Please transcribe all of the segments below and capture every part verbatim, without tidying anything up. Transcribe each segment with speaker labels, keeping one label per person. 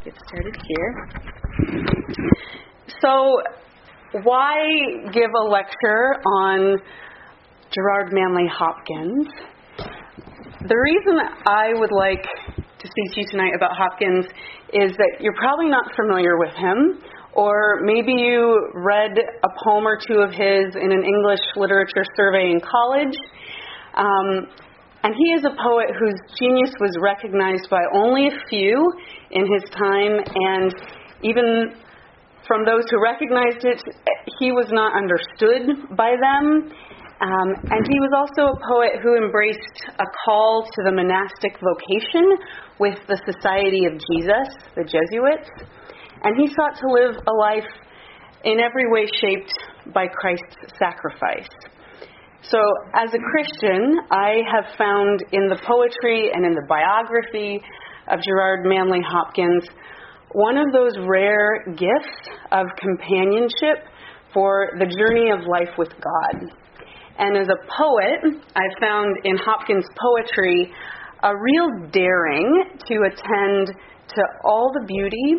Speaker 1: Get started here. So, why give a lecture on Gerard Manley Hopkins? The reason I would like to speak to you tonight about Hopkins is that you're probably not familiar with him, or maybe you read a poem or two of his in an English literature survey in college. Um, and he is a poet whose genius was recognized by only a few in his time, and even from those who recognized it, he was not understood by them. Um, and he was also a poet who embraced a call to the monastic vocation with the Society of Jesus, the Jesuits. And he sought to live a life in every way shaped by Christ's sacrifice. So, as a Christian, I have found in the poetry and in the biography of Gerard Manley Hopkins one of those rare gifts of companionship for the journey of life with God. And as a poet, I found in Hopkins' poetry a real daring to attend to all the beauty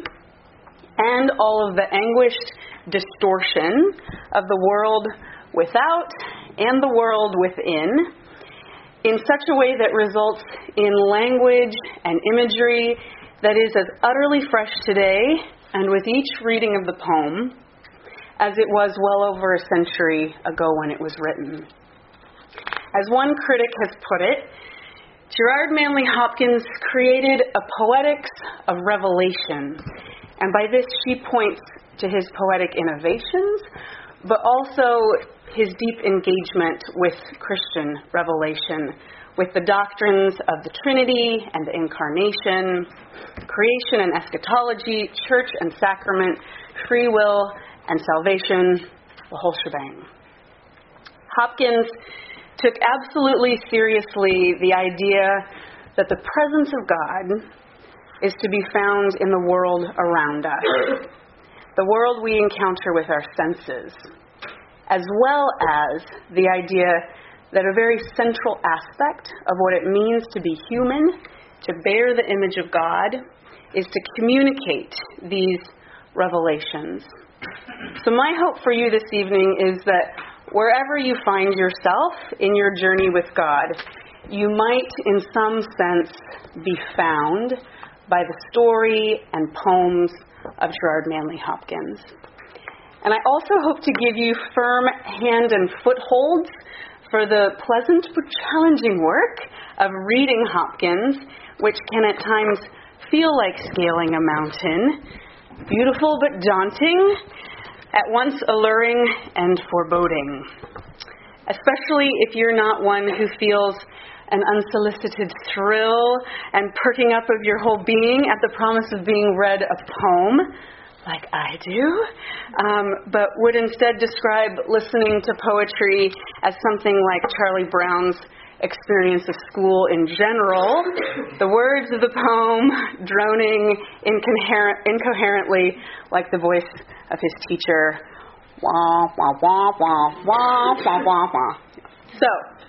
Speaker 1: and all of the anguished distortion of the world without and the world within, in such a way that results in language and imagery that is as utterly fresh today and with each reading of the poem as it was well over a century ago when it was written. As one critic has put it, Gerard Manley Hopkins created a poetics of revelation, and by this she points to his poetic innovations, but also his deep engagement with Christian revelation, with the doctrines of the Trinity and the Incarnation, creation and eschatology, church and sacrament, free will and salvation, the whole shebang. Hopkins took absolutely seriously the idea that the presence of God is to be found in the world around us, the world we encounter with our senses, as well as the idea that a very central aspect of what it means to be human, to bear the image of God, is to communicate these revelations. So my hope for you this evening is that wherever you find yourself in your journey with God, you might in some sense be found by the story and poems of Gerard Manley Hopkins. And I also hope to give you firm hand and footholds for the pleasant but challenging work of reading Hopkins, which can at times feel like scaling a mountain, beautiful but daunting, at once alluring and foreboding, especially if you're not one who feels an unsolicited thrill and perking up of your whole being at the promise of being read a poem, like I do, um, but would instead describe listening to poetry as something like Charlie Brown's experience of school in general, the words of the poem droning incoher- incoherently like the voice of his teacher. Wah, wah, wah, wah, wah, wah, wah, wah. So,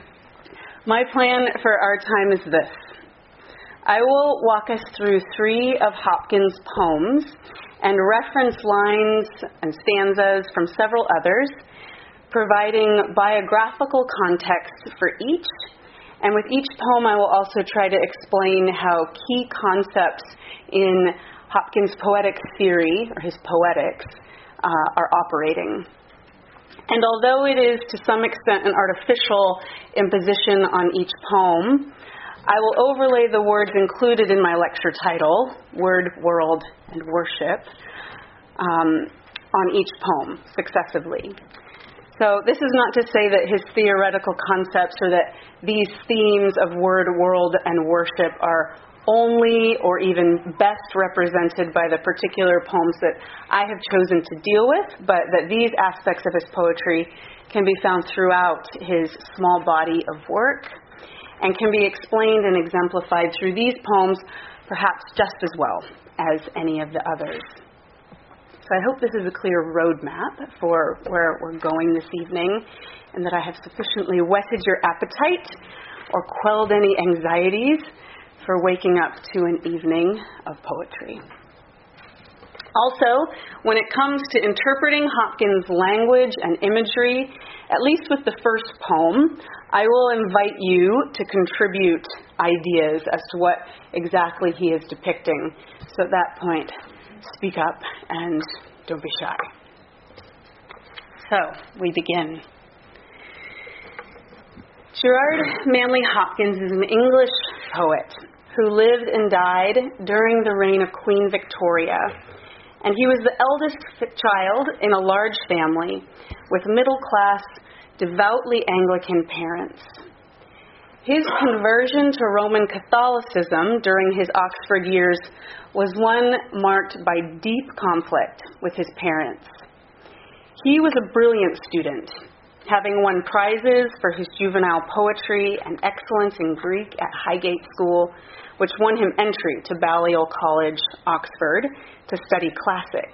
Speaker 1: my plan for our time is this. I will walk us through three of Hopkins' poems and reference lines and stanzas from several others, providing biographical context for each. And with each poem, I will also try to explain how key concepts in Hopkins' poetic theory, or his poetics, uh, are operating. And although it is to some extent an artificial imposition on each poem, I will overlay the words included in my lecture title, Word, World, and Worship, um, on each poem successively. So this is not to say that his theoretical concepts or that these themes of word, world, and worship are only or even best represented by the particular poems that I have chosen to deal with, but that these aspects of his poetry can be found throughout his small body of work and can be explained and exemplified through these poems perhaps just as well as any of the others. So I hope this is a clear roadmap for where we're going this evening, and that I have sufficiently whetted your appetite or quelled any anxieties for waking up to an evening of poetry. Also, when it comes to interpreting Hopkins' language and imagery, at least with the first poem, I will invite you to contribute ideas as to what exactly he is depicting. So at that point, speak up and don't be shy. So, we begin. Gerard Manley Hopkins is an English poet who lived and died during the reign of Queen Victoria. And he was the eldest child in a large family with middle-class, devoutly Anglican parents. His conversion to Roman Catholicism during his Oxford years was one marked by deep conflict with his parents. He was a brilliant student, having won prizes for his juvenile poetry and excellence in Greek at Highgate School, which won him entry to Balliol College, Oxford, to study classics.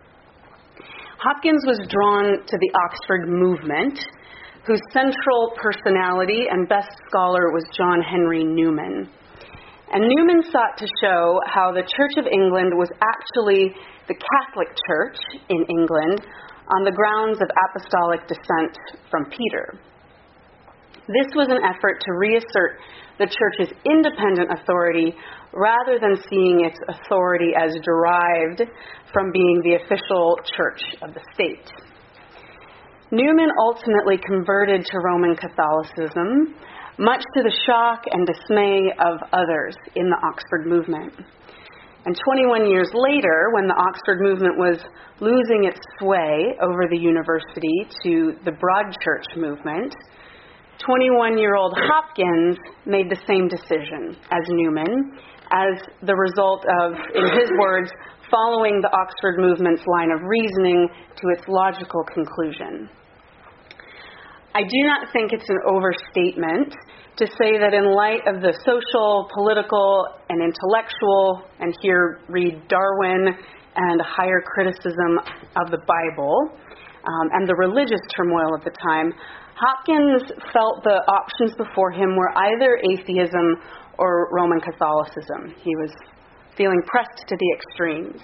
Speaker 1: Hopkins was drawn to the Oxford movement, whose central personality and best scholar was John Henry Newman. And Newman sought to show how the Church of England was actually the Catholic Church in England on the grounds of apostolic descent from Peter. This was an effort to reassert the Church's independent authority rather than seeing its authority as derived from being the official church of the state. Newman ultimately converted to Roman Catholicism, much to the shock and dismay of others in the Oxford movement. And twenty-one years later, when the Oxford movement was losing its sway over the university to the Broad Church movement, twenty-one-year-old Hopkins made the same decision as Newman, as the result of, in his words, following the Oxford movement's line of reasoning to its logical conclusion. I do not think it's an overstatement to say that in light of the social, political, and intellectual, and here read Darwin and higher criticism of the Bible, um, and the religious turmoil of the time, Hopkins felt the options before him were either atheism or Roman Catholicism. He was feeling pressed to the extremes.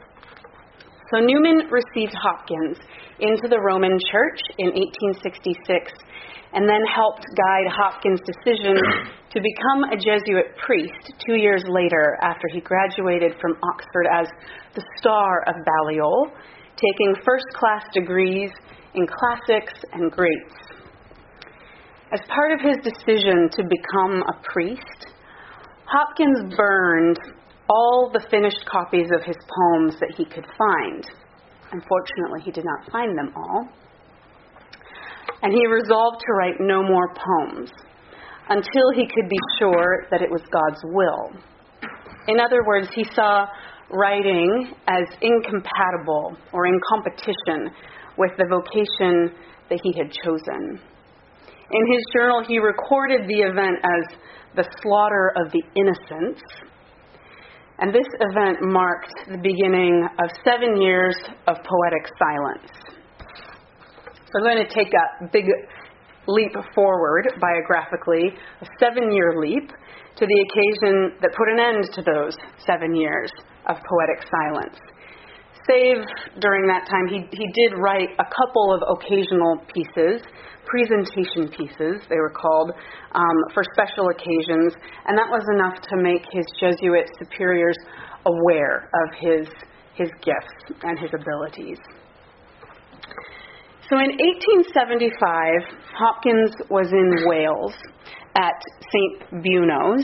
Speaker 1: So Newman received Hopkins into the Roman Church in eighteen sixty-six and then helped guide Hopkins' decision to become a Jesuit priest two years later after he graduated from Oxford as the star of Balliol, taking first-class degrees in classics and Greeks. As part of his decision to become a priest, Hopkins burned all the finished copies of his poems that he could find. Unfortunately, he did not find them all. And he resolved to write no more poems until he could be sure that it was God's will. In other words, he saw writing as incompatible or in competition with the vocation that he had chosen. In his journal, he recorded the event as the slaughter of the innocents. And this event marked the beginning of seven years of poetic silence. So I'm going to take a big leap forward biographically, a seven-year leap to the occasion that put an end to those seven years of poetic silence. Save during that time, he, he did write a couple of occasional pieces, presentation pieces, they were called, um, for special occasions, and that was enough to make his Jesuit superiors aware of his, his gifts and his abilities. So in eighteen seventy-five, Hopkins was in Wales at Saint Bunos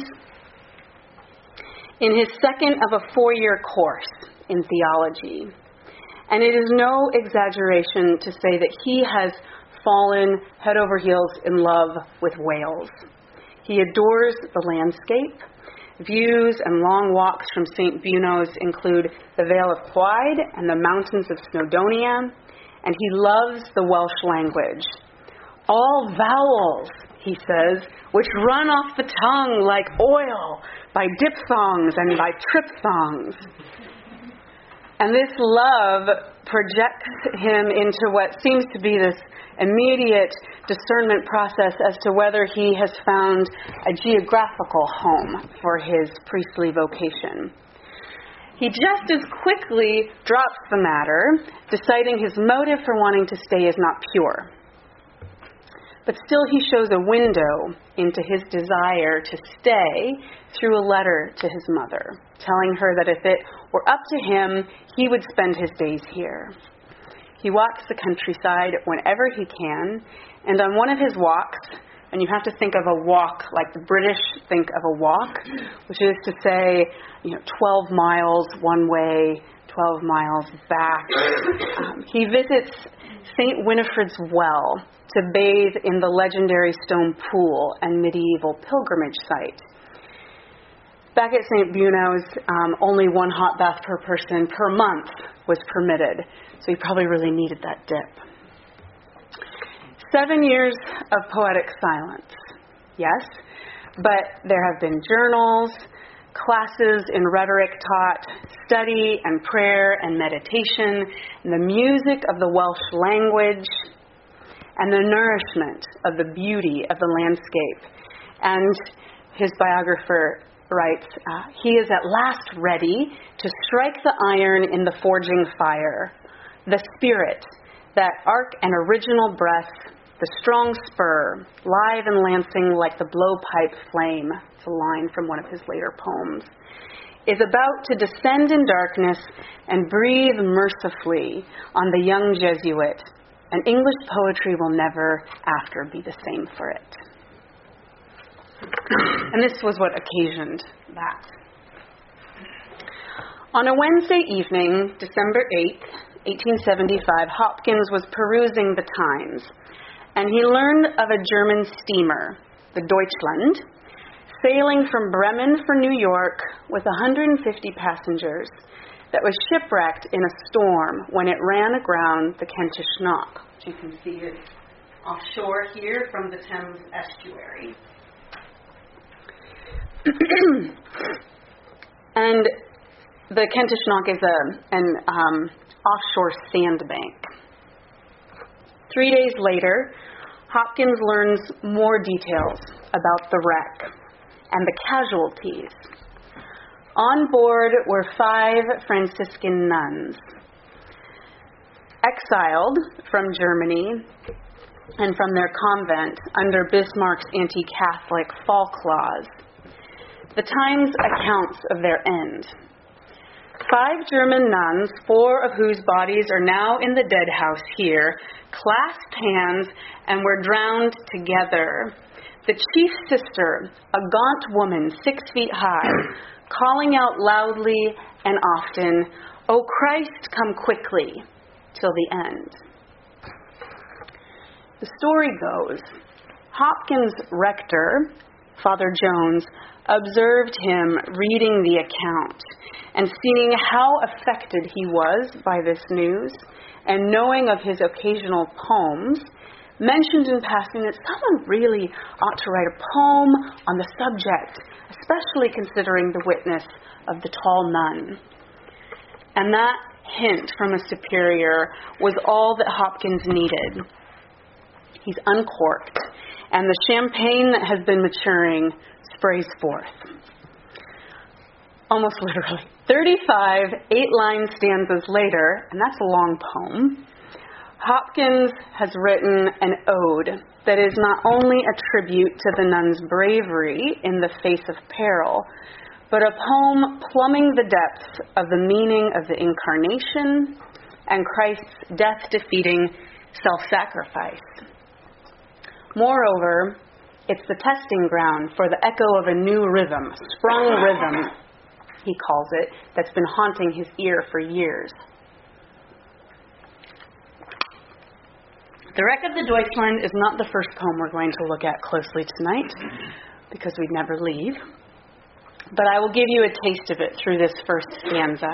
Speaker 1: in his second of a four-year course in theology. And it is no exaggeration to say that he has fallen head over heels in love with Wales. He adores the landscape. Views and long walks from Saint Bunos include the Vale of Clyde and the mountains of Snowdonia, and he loves the Welsh language. All vowels, he says, which run off the tongue like oil by diphthongs and by triphthongs. And this love projects him into what seems to be this immediate discernment process as to whether he has found a geographical home for his priestly vocation. he just as quickly drops the matter, deciding his motive for wanting to stay is not pure. But still he shows a window into his desire to stay through a letter to his mother, telling her that if it were up to him, he would spend his days here. He walks the countryside whenever he can, and on one of his walks, and you have to think of a walk like the British think of a walk, which is to say, you know, twelve miles one way, twelve miles back. Um, he visits Saint Winifred's Well to bathe in the legendary stone pool and medieval pilgrimage site. Back at Saint Buno's, um, only one hot bath per person per month was permitted, so he probably really needed that dip. Seven years of poetic silence, yes, but there have been journals, classes in rhetoric taught, study and prayer and meditation, and the music of the Welsh language, and the nourishment of the beauty of the landscape. And his biographer writes, uh, he is at last ready to strike the iron in the forging fire, the spirit, that arc and original breath, the strong spur, live and lancing like the blowpipe flame, it's a line from one of his later poems, is about to descend in darkness and breathe mercifully on the young Jesuit, and English poetry will never after be the same for it. And this was what occasioned that. On a Wednesday evening, December eighth, eighteen seventy-five, Hopkins was perusing the Times, and he learned of a German steamer, the Deutschland, sailing from Bremen for New York with one hundred fifty passengers, that was shipwrecked in a storm when it ran aground the Kentish Knock, which you can see is offshore here from the Thames estuary. And the Kentish Knock is a, an um, offshore sandbank. Three days later, Hopkins learns more details about the wreck and the casualties. On board were five Franciscan nuns, exiled from Germany and from their convent under Bismarck's anti-Catholic fall clause. The Times accounts of their end. Five German nuns, four of whose bodies are now in the dead house here, clasped hands and were drowned together. The chief sister, a gaunt woman six feet high, calling out loudly and often, "O Christ, come quickly," till the end. The story goes, Hopkins' rector, Father Jones, observed him reading the account and seeing how affected he was by this news, and knowing of his occasional poems, mentioned in passing that someone really ought to write a poem on the subject, especially considering the witness of the tall nun. And that hint from a superior was all that Hopkins needed. He's uncorked, and the champagne that has been maturing sprays forth. Almost literally. thirty-five eight-line stanzas later, and that's a long poem, Hopkins has written an ode that is not only a tribute to the nun's bravery in the face of peril, but a poem plumbing the depths of the meaning of the Incarnation and Christ's death-defeating self-sacrifice. Moreover, it's the testing ground for the echo of a new rhythm, sprung rhythm, he calls it, that's been haunting his ear for years. The Wreck of the Deutschland is not the first poem we're going to look at closely tonight, because we'd never leave. But I will give you a taste of it through this first stanza.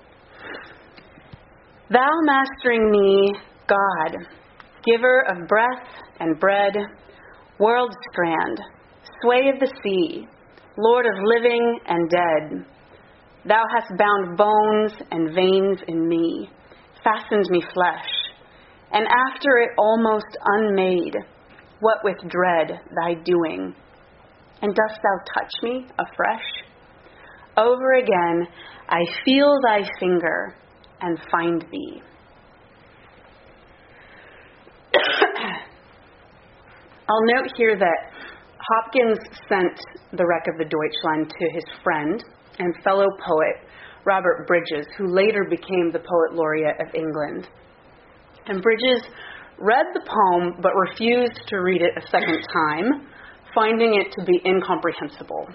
Speaker 1: Thou mastering me, God, giver of breath and bread, world strand, sway of the sea, Lord of living and dead, thou hast bound bones and veins in me, fastened me flesh, and after it almost unmade, what with dread thy doing? And dost thou touch me afresh? Over again, I feel thy finger and find thee. I'll note here that Hopkins sent the Wreck of the Deutschland to his friend and fellow poet, Robert Bridges, who later became the Poet Laureate of England. And Bridges read the poem but refused to read it a second time, finding it to be incomprehensible.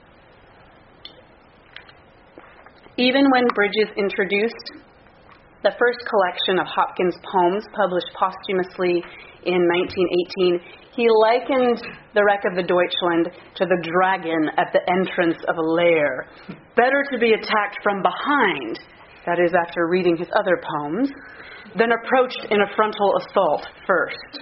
Speaker 1: Even when Bridges introduced the first collection of Hopkins' poems published posthumously in nineteen eighteen, he likened the Wreck of the Deutschland to the dragon at the entrance of a lair. Better to be attacked from behind, that is, after reading his other poems, than approached in a frontal assault first.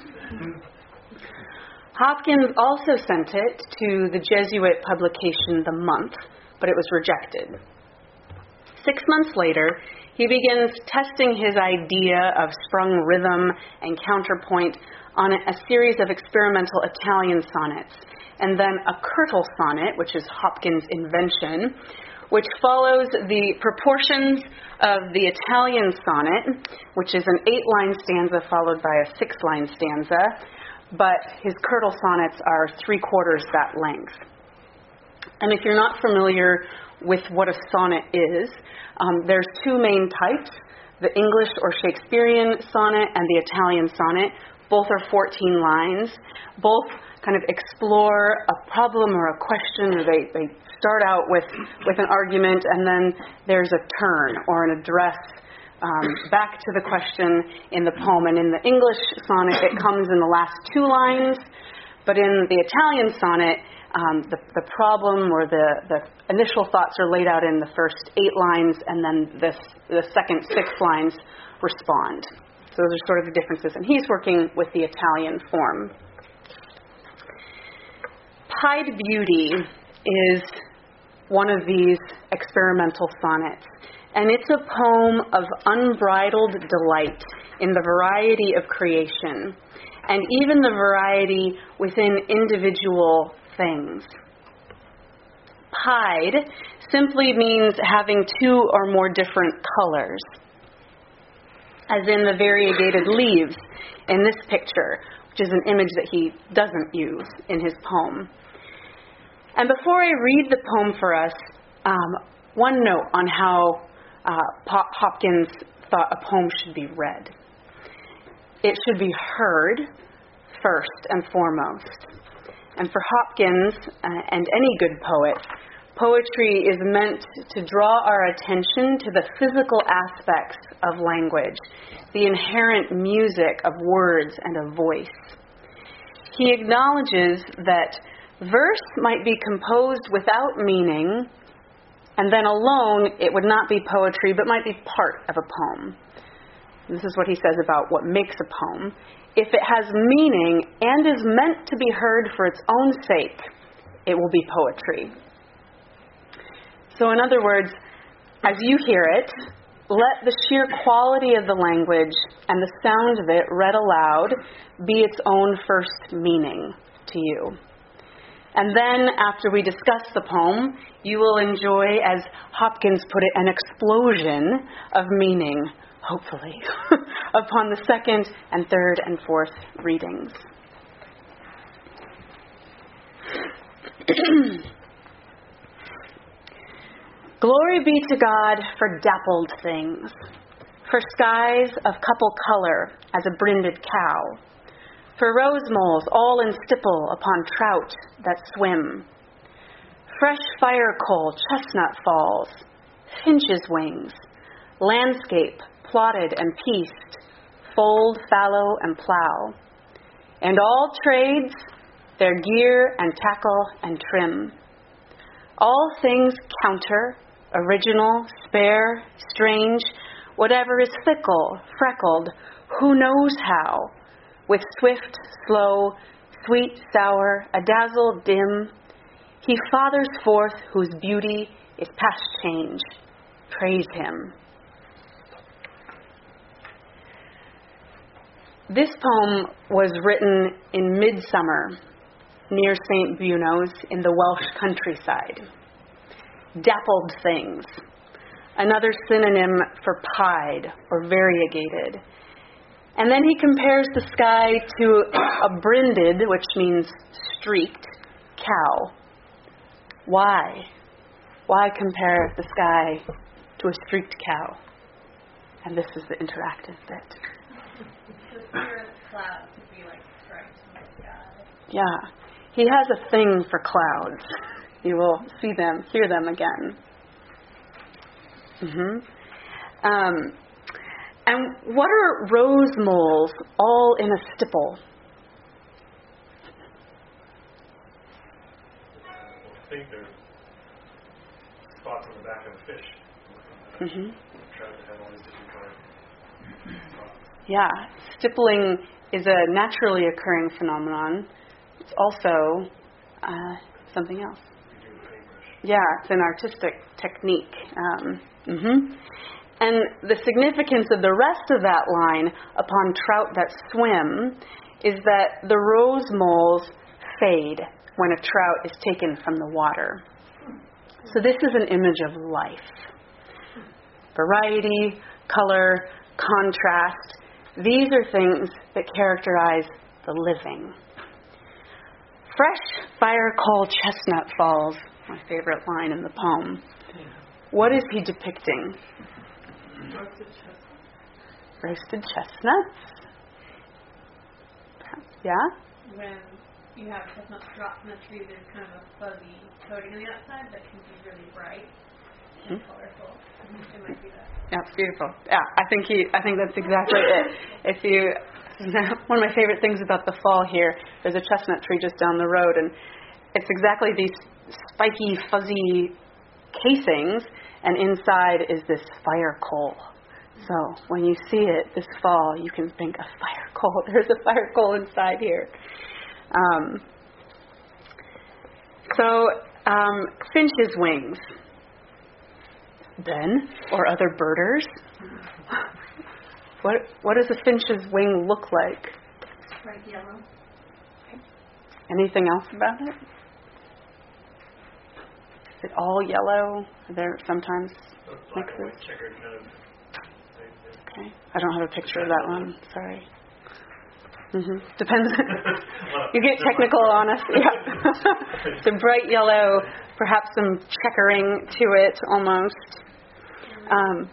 Speaker 1: Hopkins also sent it to the Jesuit publication The Month, but it was rejected. Six months later, he begins testing his idea of sprung rhythm and counterpoint on a, a series of experimental Italian sonnets, and then a curtal sonnet, which is Hopkins' invention, which follows the proportions of the Italian sonnet, which is an eight-line stanza followed by a six-line stanza, but his curtal sonnets are three-quarters that length. And if you're not familiar with what a sonnet is, um, there's two main types, the English or Shakespearean sonnet and the Italian sonnet. Both are fourteen lines. Both kind of explore a problem or a question, or they, they start out with, with an argument, and then there's a turn or an address um, back to the question in the poem. And in the English sonnet, it comes in the last two lines, but in the Italian sonnet, um, the, the problem or the, the initial thoughts are laid out in the first eight lines, and then this, the second six lines respond. So those are sort of the differences. And he's working with the Italian form. Pied Beauty is one of these experimental sonnets. And it's a poem of unbridled delight in the variety of creation, and even the variety within individual things. Pied simply means having two or more different colors, as in the variegated leaves in this picture, which is an image that he doesn't use in his poem. And before I read the poem for us, um, one note on how uh, Hopkins thought a poem should be read. It should be heard first and foremost. And for Hopkins, uh, and any good poet, poetry is meant to draw our attention to the physical aspects of language, the inherent music of words and of voice. He acknowledges that verse might be composed without meaning, and then alone it would not be poetry, but might be part of a poem. This is what he says about what makes a poem. If it has meaning and is meant to be heard for its own sake, it will be poetry. So in other words, as you hear it, let the sheer quality of the language and the sound of it read aloud be its own first meaning to you. And then, after we discuss the poem, you will enjoy, as Hopkins put it, an explosion of meaning, hopefully, upon the second and third and fourth readings. Glory be to God for dappled things, for skies of couple color as a brinded cow, for rose moles all in stipple upon trout that swim, fresh fire coal chestnut falls, finch's wings, landscape plotted and pieced, fold, fallow, and plow, and all trades, their gear and tackle and trim, all things counter, original, spare, strange, whatever is fickle, freckled, who knows how, with swift, slow, sweet, sour, adazzle, dim, he fathers forth whose beauty is past change. Praise him. This poem was written in midsummer near Saint Bunos in the Welsh countryside. Dappled things. another synonym for pied or variegated. And then he compares the sky to a brinded, which means streaked, cow. Why? Why compare the sky to a streaked cow? And this is the interactive bit.
Speaker 2: The spirit clouds would be like stripes in the sky.
Speaker 1: Yeah. He has a thing for clouds. You will see them, hear them again. Mm-hmm. Um, and what are rose moles all in a stipple?
Speaker 3: I think they're spots on the back of a fish.
Speaker 1: Mm-hmm.
Speaker 3: Try to have all these different colors.
Speaker 1: Yeah, stippling is a naturally occurring phenomenon. It's also uh, something else. Yeah, it's an artistic technique. Um, mm-hmm. And the significance of the rest of that line upon trout that swim is that the rose moles fade when a trout is taken from the water. So this is an image of life. Variety, color, contrast. These are things that characterize the living. Fresh fire coal chestnut falls, my favorite line in the poem. What is he depicting?
Speaker 2: Roasted chestnuts.
Speaker 1: Roasted chestnuts? Yeah?
Speaker 2: When you have chestnuts dropped from the tree, there's kind of a fuzzy coating on the outside that can be really bright and mm-hmm. colorful. It might be that.
Speaker 1: Yeah, it's beautiful. Yeah, I think he. I think that's exactly it. If you, one of my favorite things about the fall here, there's a chestnut tree just down the road, and it's exactly these spiky, fuzzy casings, and inside is this fire coal. So when you see it this fall, you can think of fire coal. There's a fire coal inside here. Um, so um, finch's wings. Ben or other birders? What what does a finch's wing look like?
Speaker 2: Bright yellow.
Speaker 1: Okay. Anything else about it? Is it all yellow? Are there sometimes mixes? Okay. I don't have a picture of that one. Sorry. Mm-hmm. Depends. You get technical on us. Yeah. Some bright yellow, perhaps some checkering to it almost. Um,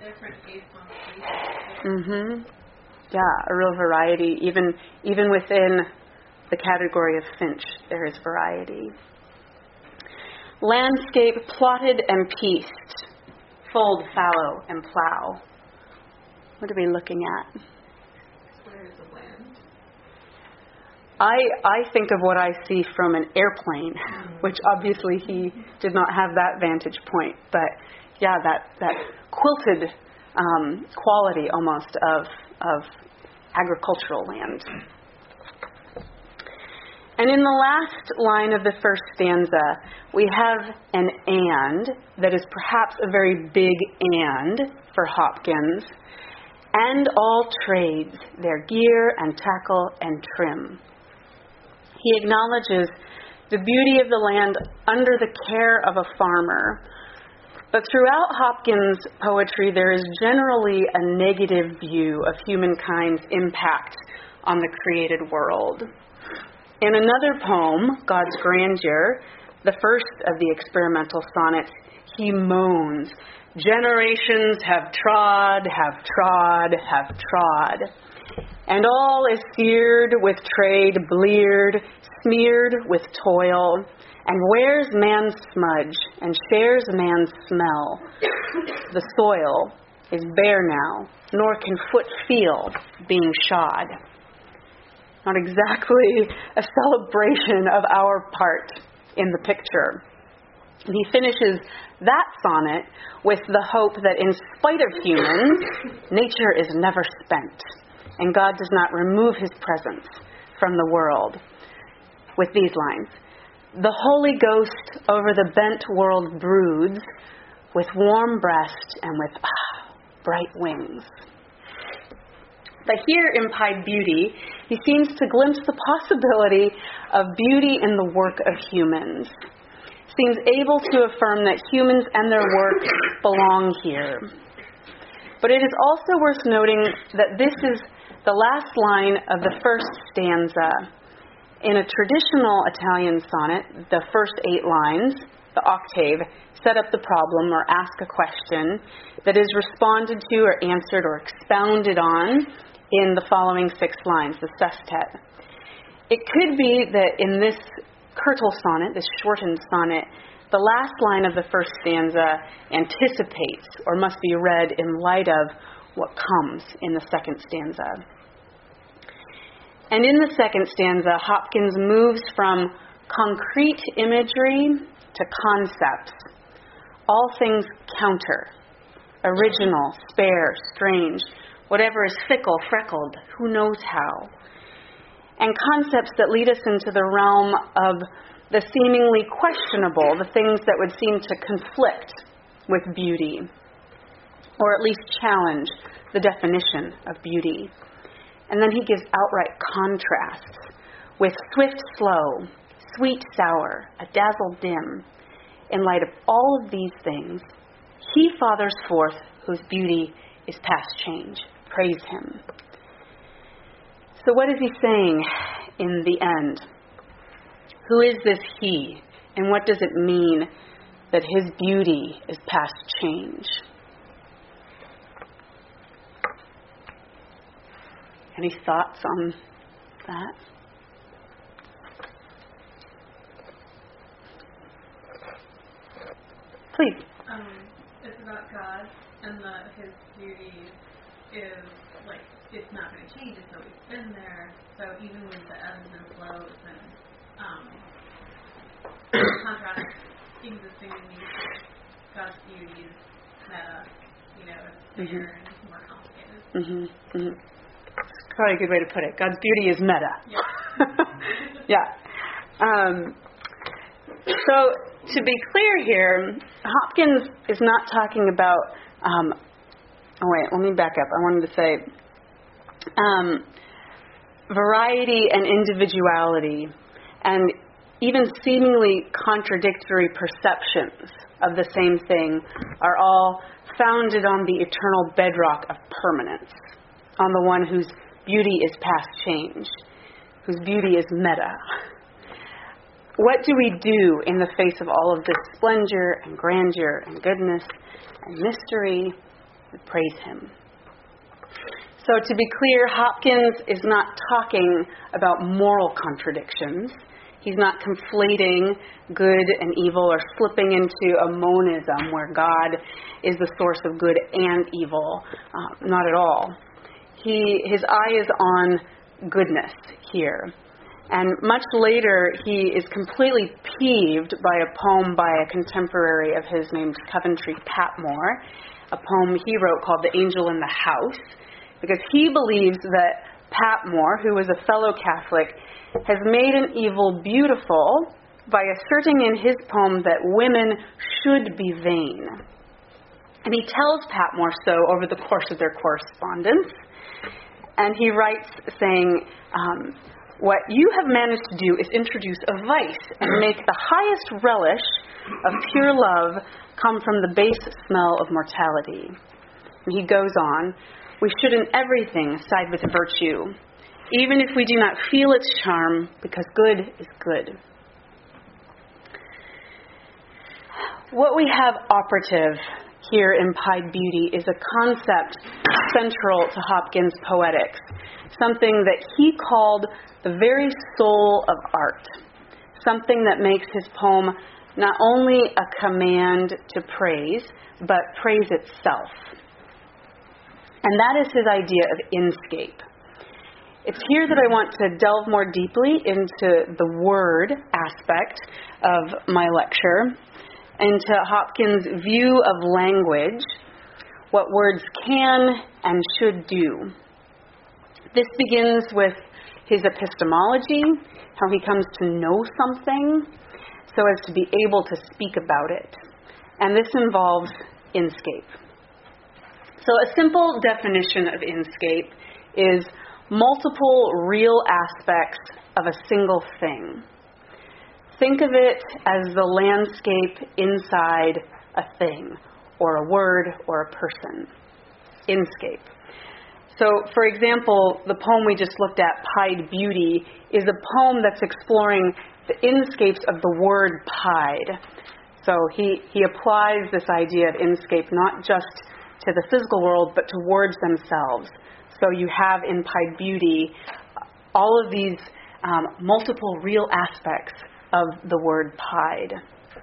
Speaker 1: mm-hmm. Yeah, a real variety. Even even within the category of finch, there is variety. Landscape plotted and pieced, fold, fallow, and plow. What are we looking at?
Speaker 2: Where is the land?
Speaker 1: I I think of what I see from an airplane, which obviously he did not have that vantage point. But yeah, that that quilted um, quality almost of of agricultural land. And in the last line of the first stanza, we have an and that is perhaps a very big and for Hopkins. And all trades, their gear and tackle and trim. He acknowledges the beauty of the land under the care of a farmer. But throughout Hopkins' poetry, there is generally a negative view of humankind's impact on the created world. In another poem, God's Grandeur, the first of the experimental sonnets, he moans, generations have trod, have trod, have trod. And all is seared with trade, bleared, smeared with toil, and wears man's smudge and shares man's smell. The soil is bare now, nor can foot feel being shod. Not exactly a celebration of our part in the picture. And he finishes that sonnet with the hope that in spite of humans, nature is never spent, and God does not remove his presence from the world. With these lines, the Holy Ghost over the bent world broods with warm breast and with ah, bright wings. But here in Pied Beauty, he seems to glimpse the possibility of beauty in the work of humans. seems able to affirm that humans and their work belong here. But it is also worth noting that this is the last line of the first stanza. In a traditional Italian sonnet, the first eight lines, the octave, set up the problem or ask a question that is responded to or answered or expounded on in the following six lines, the sestet. It could be that in this curtal sonnet, this shortened sonnet, the last line of the first stanza anticipates or must be read in light of what comes in the second stanza. And in the second stanza, Hopkins moves from concrete imagery to concepts. All things counter, original, spare, strange, whatever is fickle, freckled, who knows how. And concepts that lead us into the realm of the seemingly questionable, the things that would seem to conflict with beauty, or at least challenge the definition of beauty. And then he gives outright contrasts with swift, slow, sweet, sour, a dazzle dim. In light of all of these things, he fathers forth whose beauty is past change. Praise him. So what is he saying in the end? Who is this he? And what does it mean that his beauty is past change? Any thoughts on that? Please.
Speaker 2: Um, it's about God, and that his beauty is, like, it's not going to change. It's always been there. So even with the ebbs and flows and um, contrast existing in nature, God's beauty is meta. You know, it's bigger mm-hmm. and it's more complicated.
Speaker 1: Mm-hmm. Mm-hmm. That's probably a good way to put it. God's beauty is meta.
Speaker 2: Yeah.
Speaker 1: yeah. Um, so to be clear here, Hopkins is not talking about, um, oh wait, let me back up. I wanted to say um, variety and individuality and even seemingly contradictory perceptions of the same thing are all founded on the eternal bedrock of permanence, on the one whose beauty is past change, whose beauty is meta. What do we do in the face of all of this splendor and grandeur and goodness and mystery? We praise him. So to be clear, Hopkins is not talking about moral contradictions. He's not conflating good and evil or slipping into a monism where God is the source of good and evil. Uh, not at all. He, his eye is on goodness here. And much later, he is completely peeved by a poem by a contemporary of his named Coventry Patmore, a poem he wrote called The Angel in the House, because he believes that Patmore, who was a fellow Catholic, has made an evil beautiful by asserting in his poem that women should be vain. And he tells Patmore so over the course of their correspondence. And he writes saying, um, what you have managed to do is introduce a vice and make the highest relish of pure love come from the base smell of mortality. And he goes on, we should in everything side with virtue, even if we do not feel its charm, because good is good. What we have operative here in Pied Beauty is a concept central to Hopkins' poetics, something that he called the very soul of art, something that makes his poem not only a command to praise, but praise itself. And that is his idea of inscape. It's here that I want to delve more deeply into the word aspect of my lecture, into Hopkins' view of language, what words can and should do. This begins with his epistemology, how he comes to know something so as to be able to speak about it. And this involves inscape. So a simple definition of inscape is multiple real aspects of a single thing. think of it as the landscape inside a thing, or a word, or a person. Inscape. So, for example, the poem we just looked at, Pied Beauty, is a poem that's exploring the inscapes of the word pied. So he, he applies this idea of inscape not just to the physical world, but to words themselves. So you have in Pied Beauty all of these um, multiple real aspects of the word pied.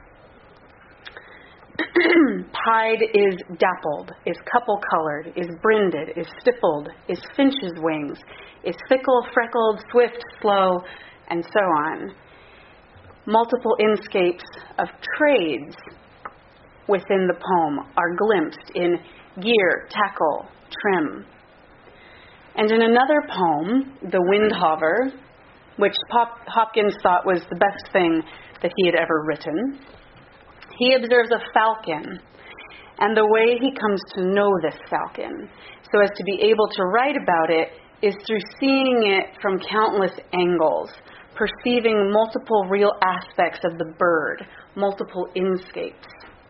Speaker 1: Pied is dappled, is couple-colored, is brinded, is stippled, is finch's wings, is fickle, freckled, swift, slow, and so on. Multiple inscapes of trades within the poem are glimpsed in gear, tackle, trim. And in another poem, The Windhover, which Pop- Hopkins thought was the best thing that he had ever written, he observes a falcon, and the way he comes to know this falcon, so as to be able to write about it, is through seeing it from countless angles, perceiving multiple real aspects of the bird, multiple inscapes.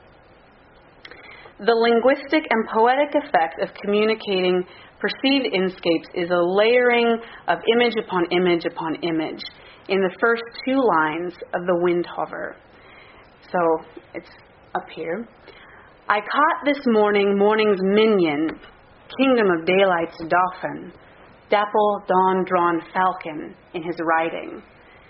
Speaker 1: The linguistic and poetic effect of communicating perceived inscapes is a layering of image upon image upon image in the first two lines of The Windhover. So it's up here. I caught this morning morning's minion, kingdom of daylight's dauphin, dapple dawn-drawn falcon in his riding.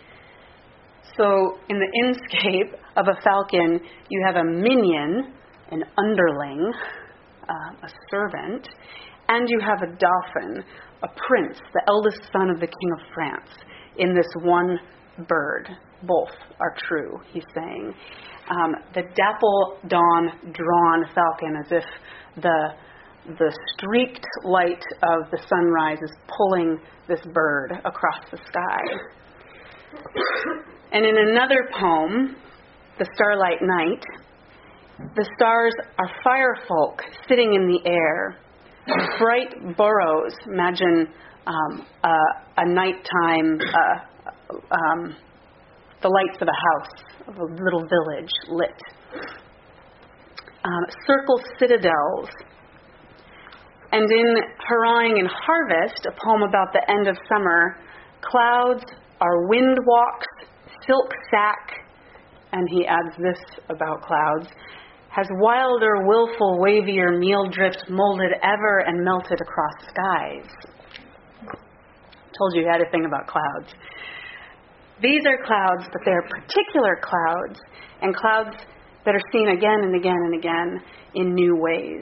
Speaker 1: So in the inscape of a falcon, you have a minion, an underling, uh, a servant, and you have a dauphin, a prince, the eldest son of the King of France, in this one bird. Both are true, he's saying. Um, the dapple dawn-drawn falcon, as if the the streaked light of the sunrise is pulling this bird across the sky. And in another poem, The Starlight Night, the stars are firefolk sitting in the air, bright burrows. Imagine um, a, a nighttime, uh, um, the lights of a house, of a little village lit. Um, circle citadels. And in Haranguing in Harvest, a poem about the end of summer, clouds are wind walks, silk sack, and he adds this about clouds, has wilder, willful, wavier meal drift molded ever and melted across skies. Told you he had a thing about clouds. These are clouds, but they're particular clouds, and clouds that are seen again and again and again in new ways.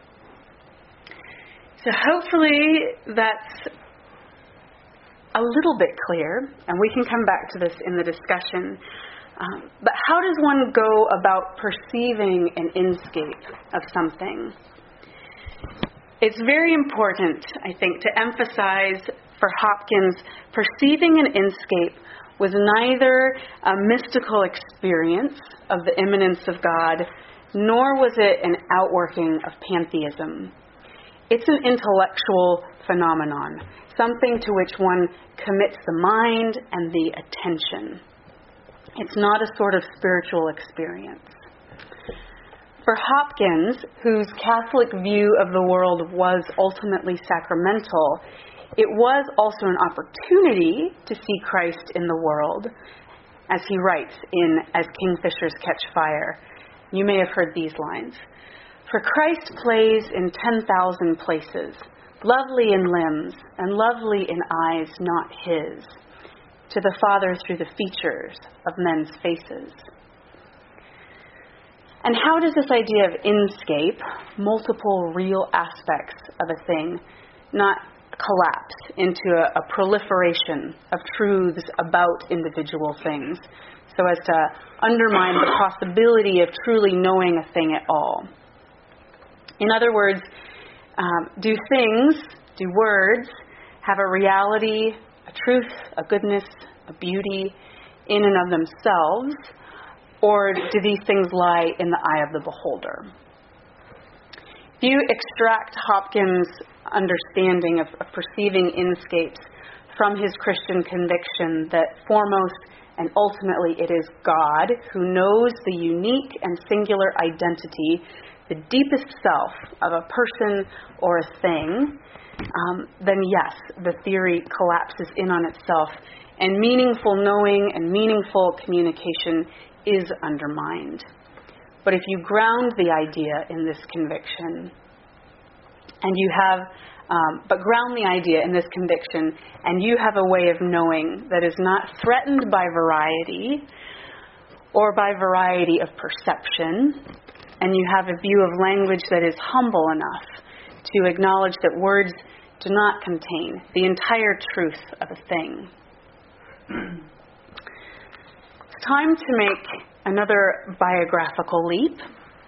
Speaker 1: So hopefully that's a little bit clear, and we can come back to this in the discussion. Um, but how does one go about perceiving an inscape of something? It's very important, I think, to emphasize for Hopkins, perceiving an inscape was neither a mystical experience of the immanence of God, nor was it an outworking of pantheism. It's an intellectual phenomenon, something to which one commits the mind and the attention. It's not a sort of spiritual experience. For Hopkins, whose Catholic view of the world was ultimately sacramental, it was also an opportunity to see Christ in the world, as he writes in As Kingfishers Catch Fire. You may have heard these lines. For Christ plays in ten thousand places, lovely in limbs and lovely in eyes not his, to the Father through the features of men's faces. And how does this idea of inscape, multiple real aspects of a thing, not collapse into a, a proliferation of truths about individual things, so as to undermine the possibility of truly knowing a thing at all? In other words, um, do things, do words, have a reality, a truth, a goodness, a beauty in and of themselves, or do these things lie in the eye of the beholder? If you extract Hopkins' understanding of, of perceiving inscapes from his Christian conviction that foremost and ultimately it is God who knows the unique and singular identity, the deepest self of a person or a thing, um, then yes, the theory collapses in on itself, and meaningful knowing and meaningful communication is undermined. But if you ground the idea in this conviction, and you have, um, but ground the idea in this conviction, and you have a way of knowing that is not threatened by variety or by variety of perception, and you have a view of language that is humble enough to acknowledge that words do not contain the entire truth of a thing. It's time to make another biographical leap.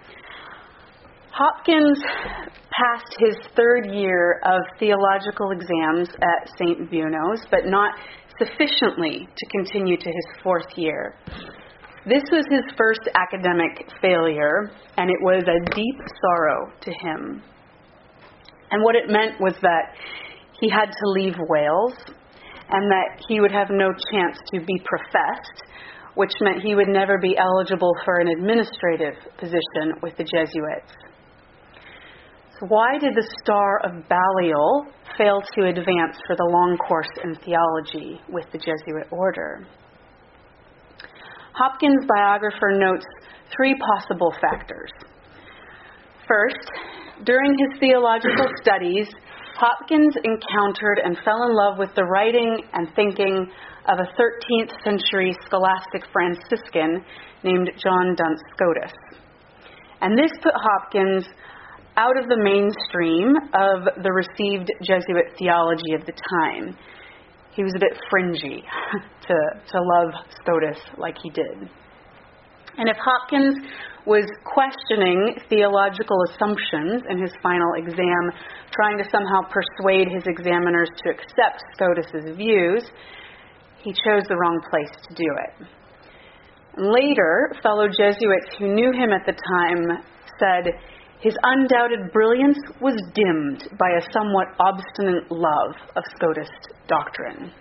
Speaker 1: Hopkins passed his third year of theological exams at Saint Buno's, but not sufficiently to continue to his fourth year. This was his first academic failure, and it was a deep sorrow to him. And what it meant was that he had to leave Wales, and that he would have no chance to be professed, which meant he would never be eligible for an administrative position with the Jesuits. So why did the Star of Balliol fail to advance for the long course in theology with the Jesuit order? Hopkins' biographer notes three possible factors. First, during his theological studies, Hopkins encountered and fell in love with the writing and thinking of a thirteenth century scholastic Franciscan named John Duns Scotus. And this put Hopkins out of the mainstream of the received Jesuit theology of the time. He was a bit fringy to, to love Scotus like he did. And if Hopkins was questioning theological assumptions in his final exam, trying to somehow persuade his examiners to accept Scotus's views, he chose the wrong place to do it. Later, fellow Jesuits who knew him at the time said his undoubted brilliance was dimmed by a somewhat obstinate love of Scotist doctrine.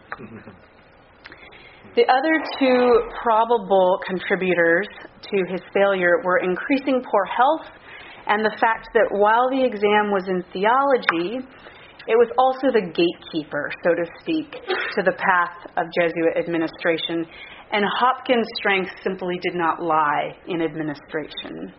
Speaker 1: The other two probable contributors to his failure were increasing poor health and the fact that while the exam was in theology, it was also the gatekeeper, so to speak, to the path of Jesuit administration, and Hopkins' strength simply did not lie in administration.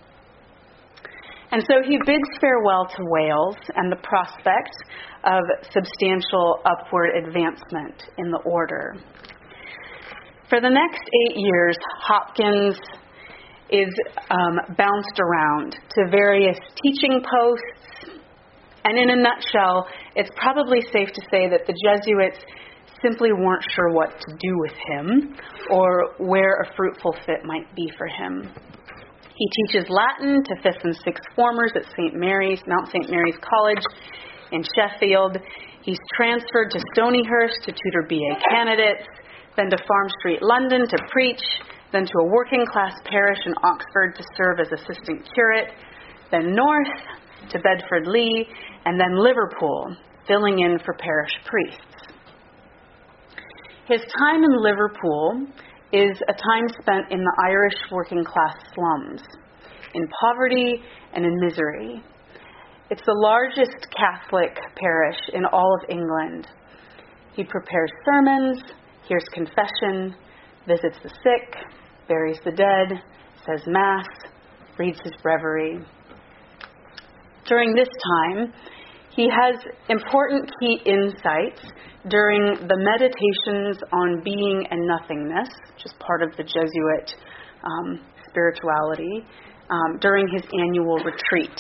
Speaker 1: And so he bids farewell to Wales and the prospect of substantial upward advancement in the order. For the next eight years, Hopkins is um, bounced around to various teaching posts, and in a nutshell, it's probably safe to say that the Jesuits simply weren't sure what to do with him or where a fruitful fit might be for him. He teaches Latin to fifth and sixth formers at Saint Mary's, Mount Saint Mary's College in Sheffield. He's transferred to Stonyhurst to tutor B A candidates, then to Farm Street, London to preach, then to a working-class parish in Oxford to serve as assistant curate, then north to Bedford-Lee, and then Liverpool, filling in for parish priests. His time in Liverpool is a time spent in the Irish working-class slums, in poverty and in misery. It's the largest Catholic parish in all of England. He prepares sermons, hears confession, visits the sick, buries the dead, says Mass, reads his breviary. During this time, he has important key insights during the meditations on being and nothingness, which is part of the Jesuit um, spirituality, um, during his annual retreat.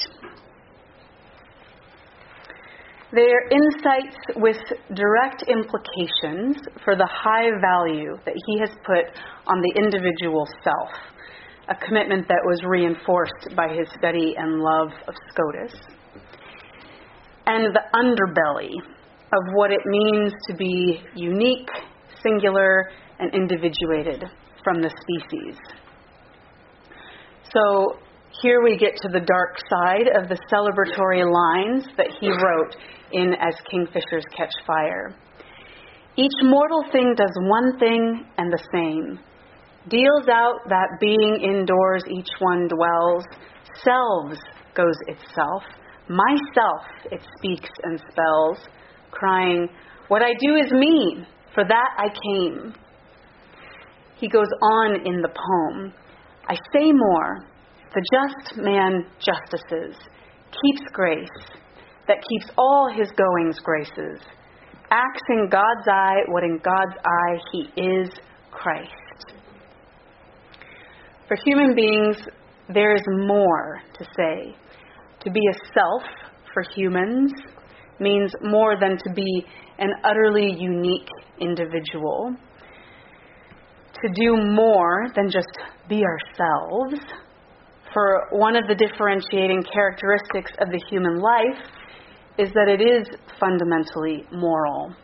Speaker 1: They are insights with direct implications for the high value that he has put on the individual self, a commitment that was reinforced by his study and love of Scotus, and the underbelly of what it means to be unique, singular, and individuated from the species. So here we get to the dark side of the celebratory lines that he wrote in As Kingfishers Catch Fire. Each mortal thing does one thing and the same. Deals out that being indoors each one dwells. Selves goes itself. Myself it speaks and spells, crying, what I do is me, for that I came. He goes on in the poem. I say more. The just man justices, keeps grace, that keeps all his goings graces, acts in God's eye what in God's eye he is, Christ. For human beings, there is more to say. To be a self for humans means more than to be an utterly unique individual. To do more than just be ourselves. For one of the differentiating characteristics of the human life is that it is fundamentally moral.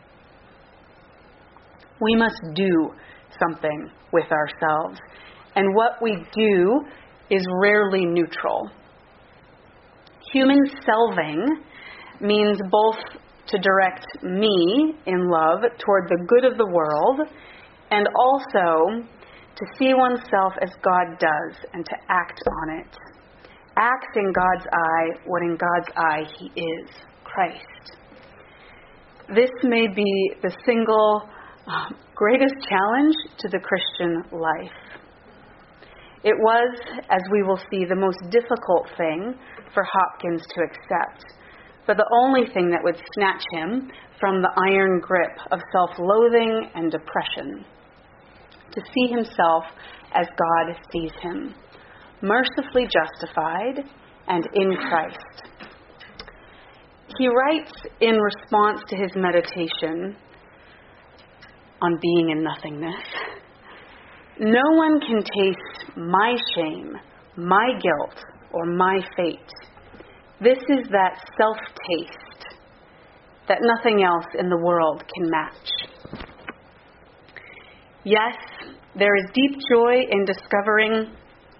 Speaker 1: We must do something with ourselves, and what we do is rarely neutral. Human selving means both to direct me in love toward the good of the world, and also to see oneself as God does and to act on it. Act in God's eye what in God's eye he is, Christ. This may be the single uh, greatest challenge to the Christian life. It was, as we will see, the most difficult thing for Hopkins to accept, but the only thing that would snatch him from the iron grip of self-loathing and depression. To see himself as God sees him, mercifully justified and in Christ. He writes in response to his meditation on being in nothingness, no one can taste my shame, my guilt, or my fate. This is that self-taste that nothing else in the world can match. Yes, there is deep joy in discovering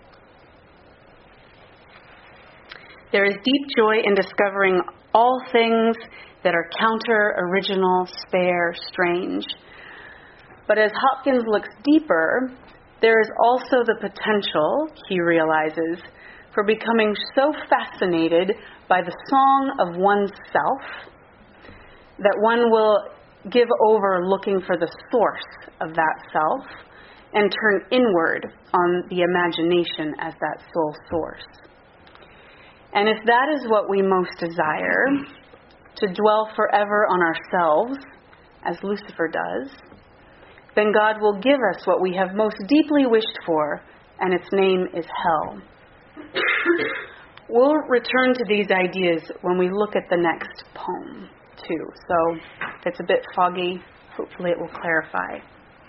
Speaker 1: there is deep joy in discovering all things that are counter, original, spare, strange. But as Hopkins looks deeper, there is also the potential, he realizes, for becoming so fascinated by the song of oneself that one will give over looking for the source of that self and turn inward on the imagination as that sole source. And if that is what we most desire, to dwell forever on ourselves, as Lucifer does, then God will give us what we have most deeply wished for, and its name is hell. We'll return to these ideas when we look at the next poem, too. So if it's a bit foggy, hopefully it will clarify.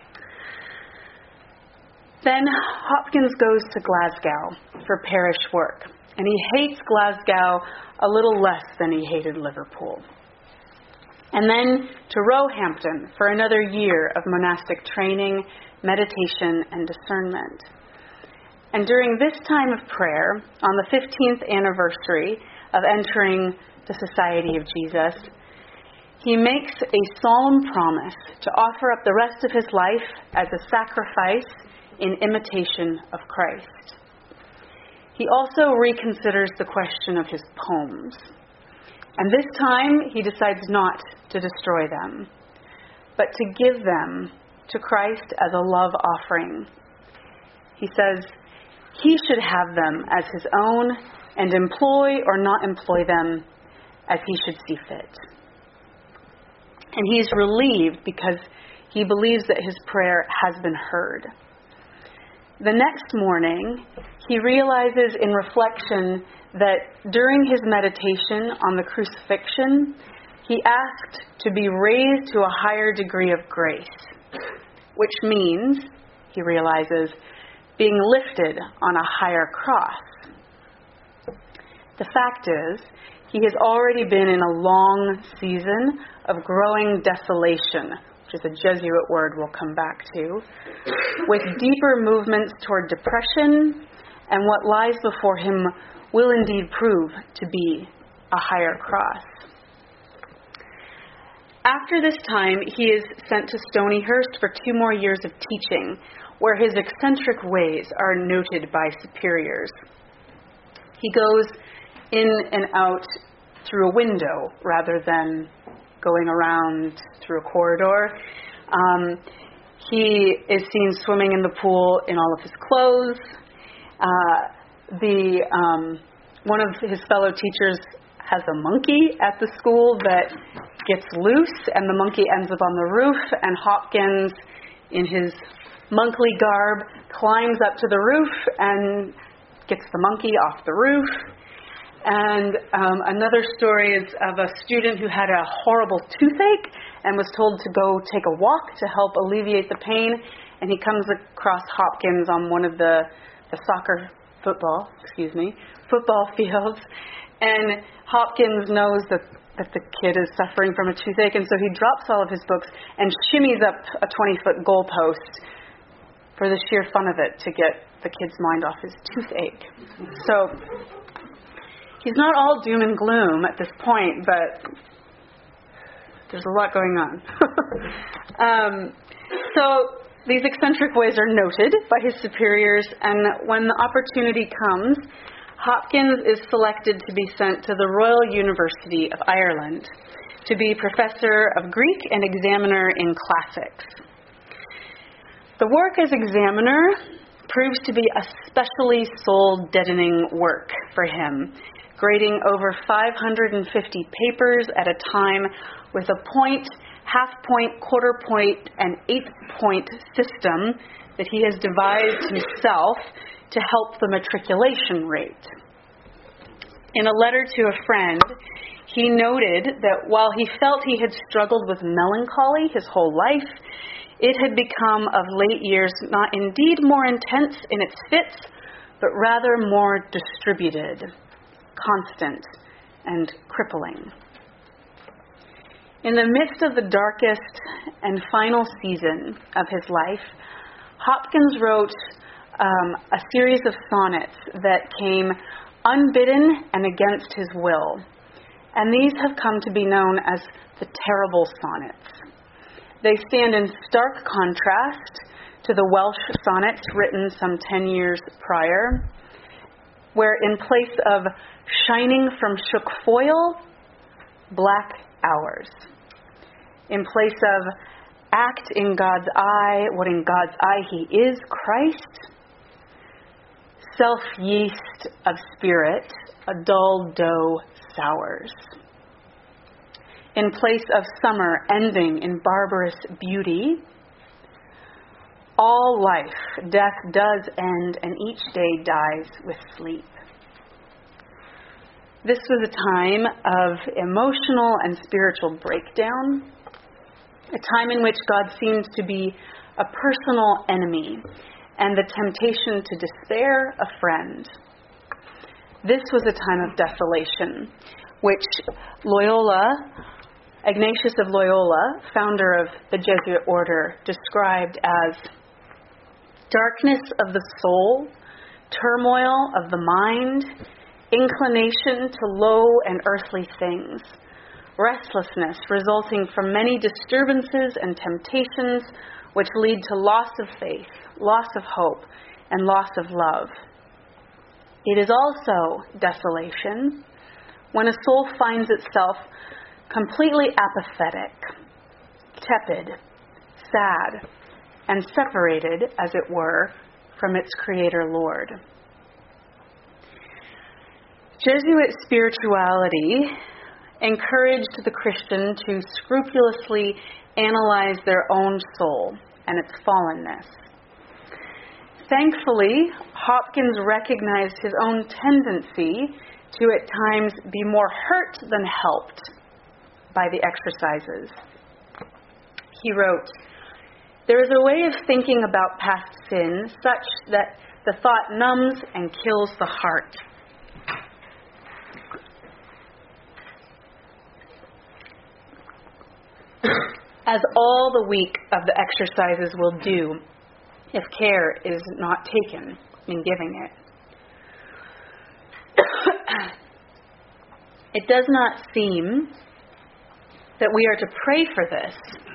Speaker 1: Then Hopkins goes to Glasgow for parish work, and he hates Glasgow a little less than he hated Liverpool. And then to Roehampton for another year of monastic training, meditation, and discernment. And during this time of prayer, on the fifteenth anniversary of entering the Society of Jesus, he makes a solemn promise to offer up the rest of his life as a sacrifice in imitation of Christ. He also reconsiders the question of his poems. And this time, he decides not to destroy them, but to give them to Christ as a love offering. He says he should have them as his own and employ or not employ them as he should see fit. And he's relieved because he believes that his prayer has been heard. The next morning, he realizes in reflection that during his meditation on the crucifixion, he asked to be raised to a higher degree of grace, which means, he realizes, being lifted on a higher cross. The fact is, he has already been in a long season of growing desolation, which is a Jesuit word we'll come back to, with deeper movements toward depression, and what lies before him will indeed prove to be a higher cross. After this time, he is sent to Stonyhurst for two more years of teaching, where his eccentric ways are noted by superiors. He goes in and out through a window rather than going around through a corridor. Um, he is seen swimming in the pool in all of his clothes. Uh, the um, one of his fellow teachers has a monkey at the school that gets loose, and the monkey ends up on the roof, and Hopkins, in his monkly garb, climbs up to the roof and gets the monkey off the roof. And um, another story is of a student who had a horrible toothache and was told to go take a walk to help alleviate the pain, and he comes across Hopkins on one of the, the soccer football, excuse me, football fields, and Hopkins knows that, that the kid is suffering from a toothache, and so he drops all of his books and shimmies up a twenty-foot goalpost for the sheer fun of it to get the kid's mind off his toothache. So he's not all doom and gloom at this point, but there's a lot going on. um, so these eccentric ways are noted by his superiors, and when the opportunity comes, Hopkins is selected to be sent to the Royal University of Ireland to be professor of Greek and examiner in classics. The work as examiner proves to be a specially soul-deadening work for him, grading over five hundred fifty papers at a time with a point, half-point, quarter-point, and eighth-point system that he has devised himself to help the matriculation rate. In a letter to a friend, he noted that while he felt he had struggled with melancholy his whole life, it had become of late years not indeed more intense in its fits, but rather more distributed, constant, and crippling. In the midst of the darkest and final season of his life, Hopkins wrote um, a series of sonnets that came unbidden and against his will. And these have come to be known as the Terrible Sonnets. They stand in stark contrast to the Welsh sonnets written some ten years prior, where in place of shining from shook foil, black hours. In place of act in God's eye, what in God's eye he is, Christ, self-yeast of spirit, a dull dough sours. In place of summer ending in barbarous beauty, all life, death does end, and each day dies with sleep. This was a time of emotional and spiritual breakdown, a time in which God seemed to be a personal enemy and the temptation to despair a friend. This was a time of desolation, which Loyola, Ignatius of Loyola, founder of the Jesuit order, described as darkness of the soul, turmoil of the mind, inclination to low and earthly things, restlessness resulting from many disturbances and temptations which lead to loss of faith, loss of hope, and loss of love. It is also desolation when a soul finds itself completely apathetic, tepid, sad, and separated, as it were, from its Creator Lord. Jesuit spirituality encouraged the Christian to scrupulously analyze their own soul and its fallenness. Thankfully, Hopkins recognized his own tendency to at times be more hurt than helped by the exercises. He wrote, "There is a way of thinking about past sin such that the thought numbs and kills the heart. As all the week of the exercises will do if care is not taken in giving it. It does not seem that we are to pray for this,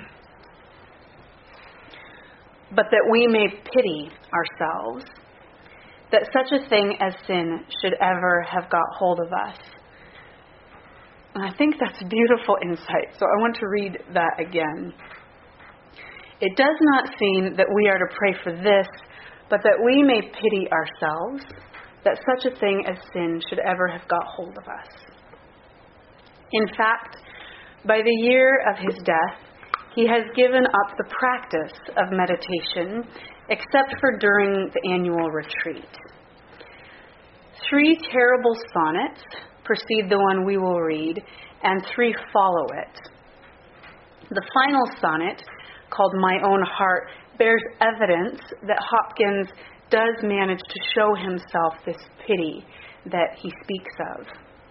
Speaker 1: but that we may pity ourselves, that such a thing as sin should ever have got hold of us. And I think that's beautiful insight, so I want to read that again. It does not seem that we are to pray for this, but that we may pity ourselves, that such a thing as sin should ever have got hold of us. In fact, by the year of his death, he has given up the practice of meditation, except for during the annual retreat. Three terrible sonnets precede the one we will read, and three follow it. The final sonnet, called My Own Heart, bears evidence that Hopkins does manage to show himself this pity that he speaks of.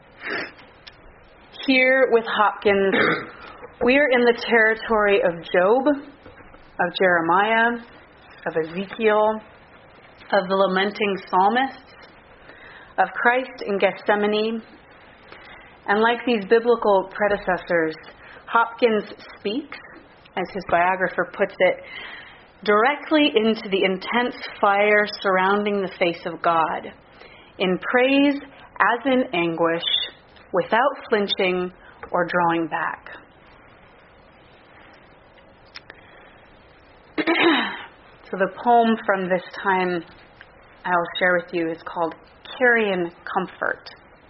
Speaker 1: Here with Hopkins, we are in the territory of Job, of Jeremiah, of Ezekiel, of the lamenting psalmists, of Christ in Gethsemane. And like these biblical predecessors, Hopkins speaks, as his biographer puts it, directly into the intense fire surrounding the face of God, in praise as in anguish, without flinching or drawing back. So the poem from this time I'll share with you is called Carrion Comfort.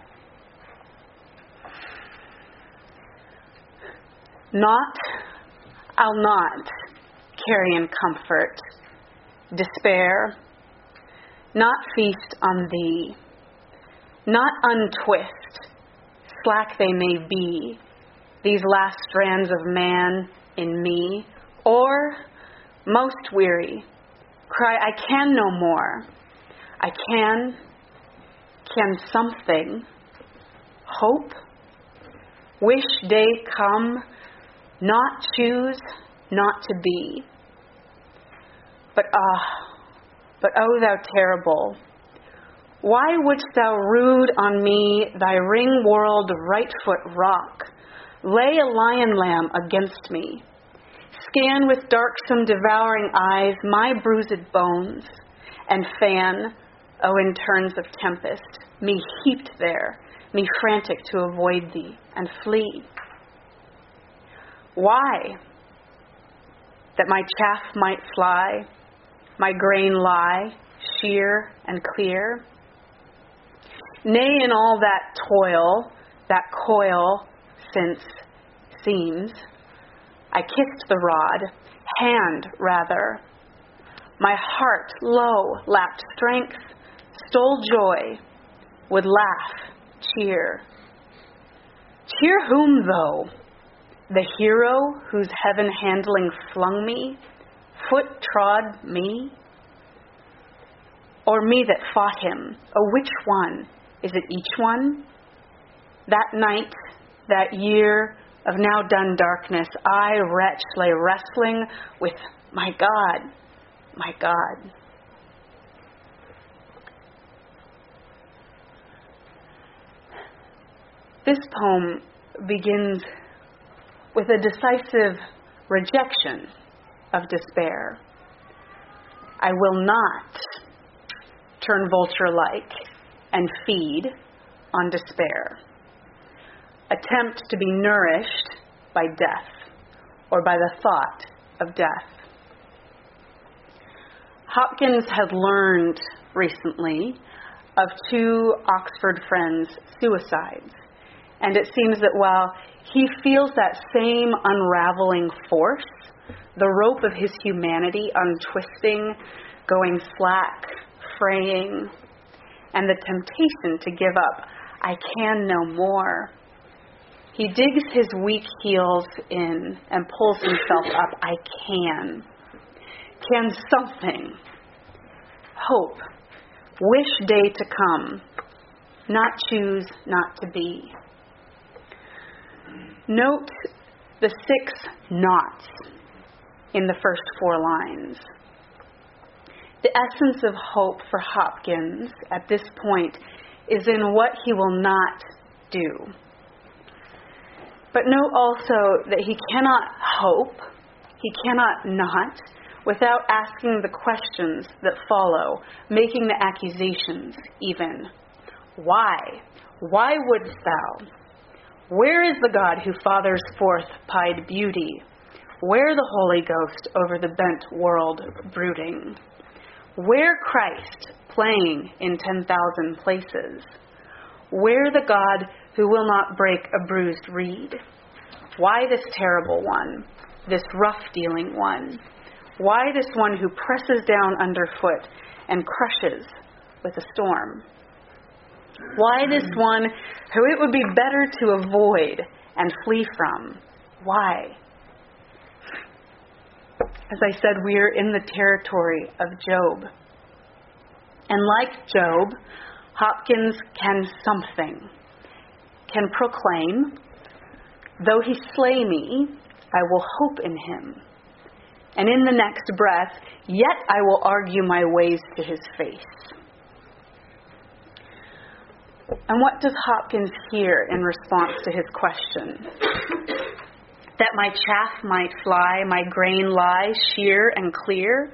Speaker 1: Not, I'll not carrion comfort, despair, not feast on thee, not untwist, slack they may be, these last strands of man in me, or, most weary, cry, I can no more, I can, can something, hope, wish day come, not choose, not to be. But ah, but oh thou terrible, why wouldst thou root on me thy ring-whirled right foot rock, lay a lion lamb against me, scan with darksome devouring eyes my bruised bones, and fan, oh in turns of tempest, me heaped there, me frantic to avoid thee and flee? Why? That my chaff might fly, my grain lie, sheer and clear? Nay, in all that toil, that coil, since seems, I kissed the rod, hand rather. My heart, lo, lapped strength, stole joy, would laugh, cheer. Cheer whom, though? The hero whose heaven handling flung me, foot trod me? Or me that fought him? Oh, which one? Is it each one? That night, that year of now done darkness, I, wretch, lay wrestling with my God, my God. This poem begins with a decisive rejection of despair. I will not turn vulture-like and feed on despair, attempt to be nourished by death or by the thought of death. Hopkins had learned recently of two Oxford friends' suicides, and it seems that while he feels that same unraveling force, the rope of his humanity untwisting, going slack, fraying, and the temptation to give up, I can no more. He digs his weak heels in and pulls himself up. I can. Can something. Hope. Wish day to come. Not choose not to be. Note the six nots in the first four lines. The essence of hope for Hopkins at this point is in what he will not do. But note also that he cannot hope, he cannot not, without asking the questions that follow, making the accusations even. Why? Why wouldst thou? Where is the God who fathers forth pied beauty? Where the Holy Ghost over the bent world brooding? Where Christ playing in ten thousand places? Where the God who will not break a bruised reed? Why this terrible one, this rough-dealing one? Why this one who presses down underfoot and crushes with a storm? Why this one who it would be better to avoid and flee from? Why? As I said, we are in the territory of Job. And like Job, Hopkins can something, can proclaim, though he slay me, I will hope in him. And in the next breath, yet I will argue my ways to his face. And what does Hopkins hear in response to his question? That my chaff might fly, my grain lie sheer and clear?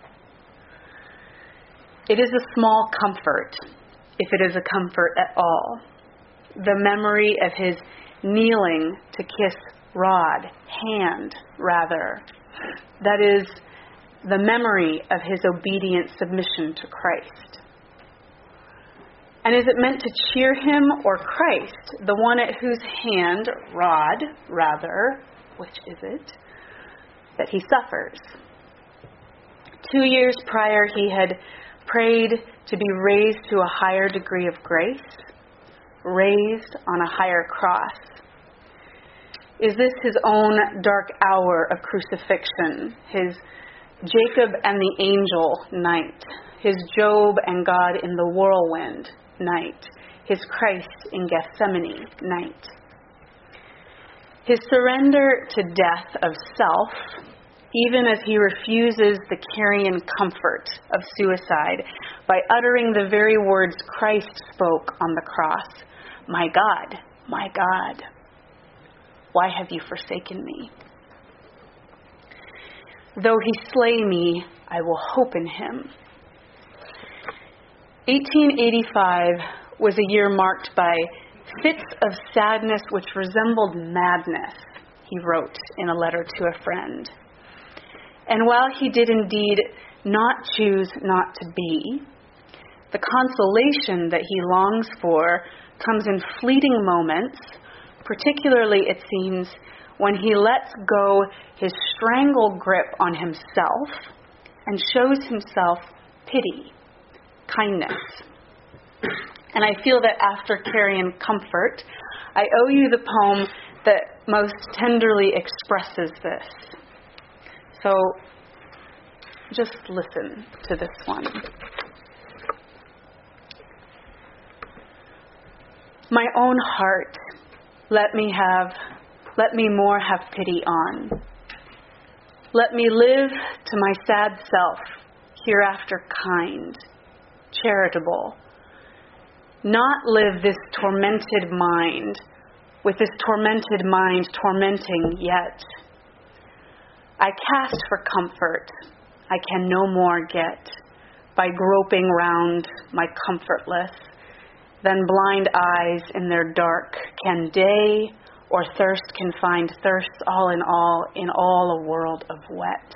Speaker 1: It is a small comfort, if it is a comfort at all. The memory of his kneeling to kiss rod, hand, rather. That is, the memory of his obedient submission to Christ. And is it meant to cheer him or Christ, the one at whose hand, rod, rather, which is it, that he suffers? Two years prior, he had prayed to be raised to a higher degree of grace, raised on a higher cross. Is this his own dark hour of crucifixion, his Jacob and the angel night, his Job and God in the whirlwind night, his Christ in Gethsemane night? His surrender to death of self, even as he refuses the carrion comfort of suicide by uttering the very words Christ spoke on the cross, my God, my God, why have you forsaken me? Though he slay me, I will hope in him. eighteen eighty-five was a year marked by fits of sadness which resembled madness, he wrote in a letter to a friend. And while he did indeed not choose not to be, the consolation that he longs for comes in fleeting moments, particularly, it seems, when he lets go his strangle grip on himself and shows himself pity, kindness. And I feel that after Carrion Comfort, I owe you the poem that most tenderly expresses this. So just listen to this one. My own heart, let me have, let me more have pity on. Let me live to my sad self, hereafter kind, charitable. Not live this tormented mind, with this tormented mind tormenting yet. I cast for comfort, I can no more get, by groping round my comfortless, than blind eyes in their dark can day or thirst can find thirst all in all, in all a world of wet.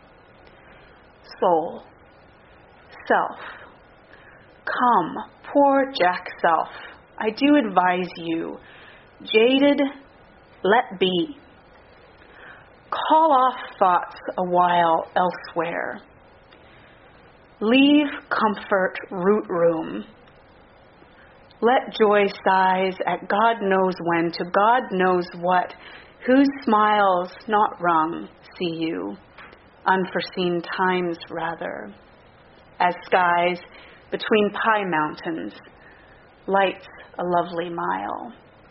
Speaker 1: Soul, self, come, poor Jack self, I do advise you, jaded, let be. Call off thoughts a while elsewhere. Leave comfort root room. Let joy sighs at God knows when, to God knows what, whose smiles not wrung, see you, unforeseen times rather, as skies between pie mountains, lights a lovely mile.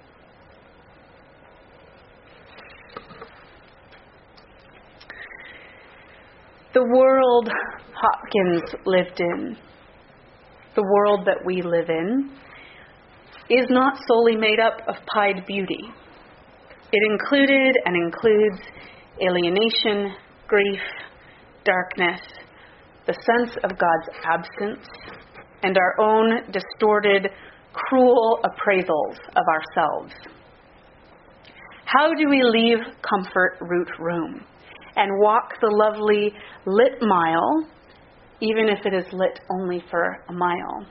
Speaker 1: The world Hopkins lived in, the world that we live in, is not solely made up of pied beauty. It included and includes alienation, grief, darkness, the sense of God's absence, and our own distorted, cruel appraisals of ourselves. How do we leave comfort root room and walk the lovely lit mile, even if it is lit only for a mile?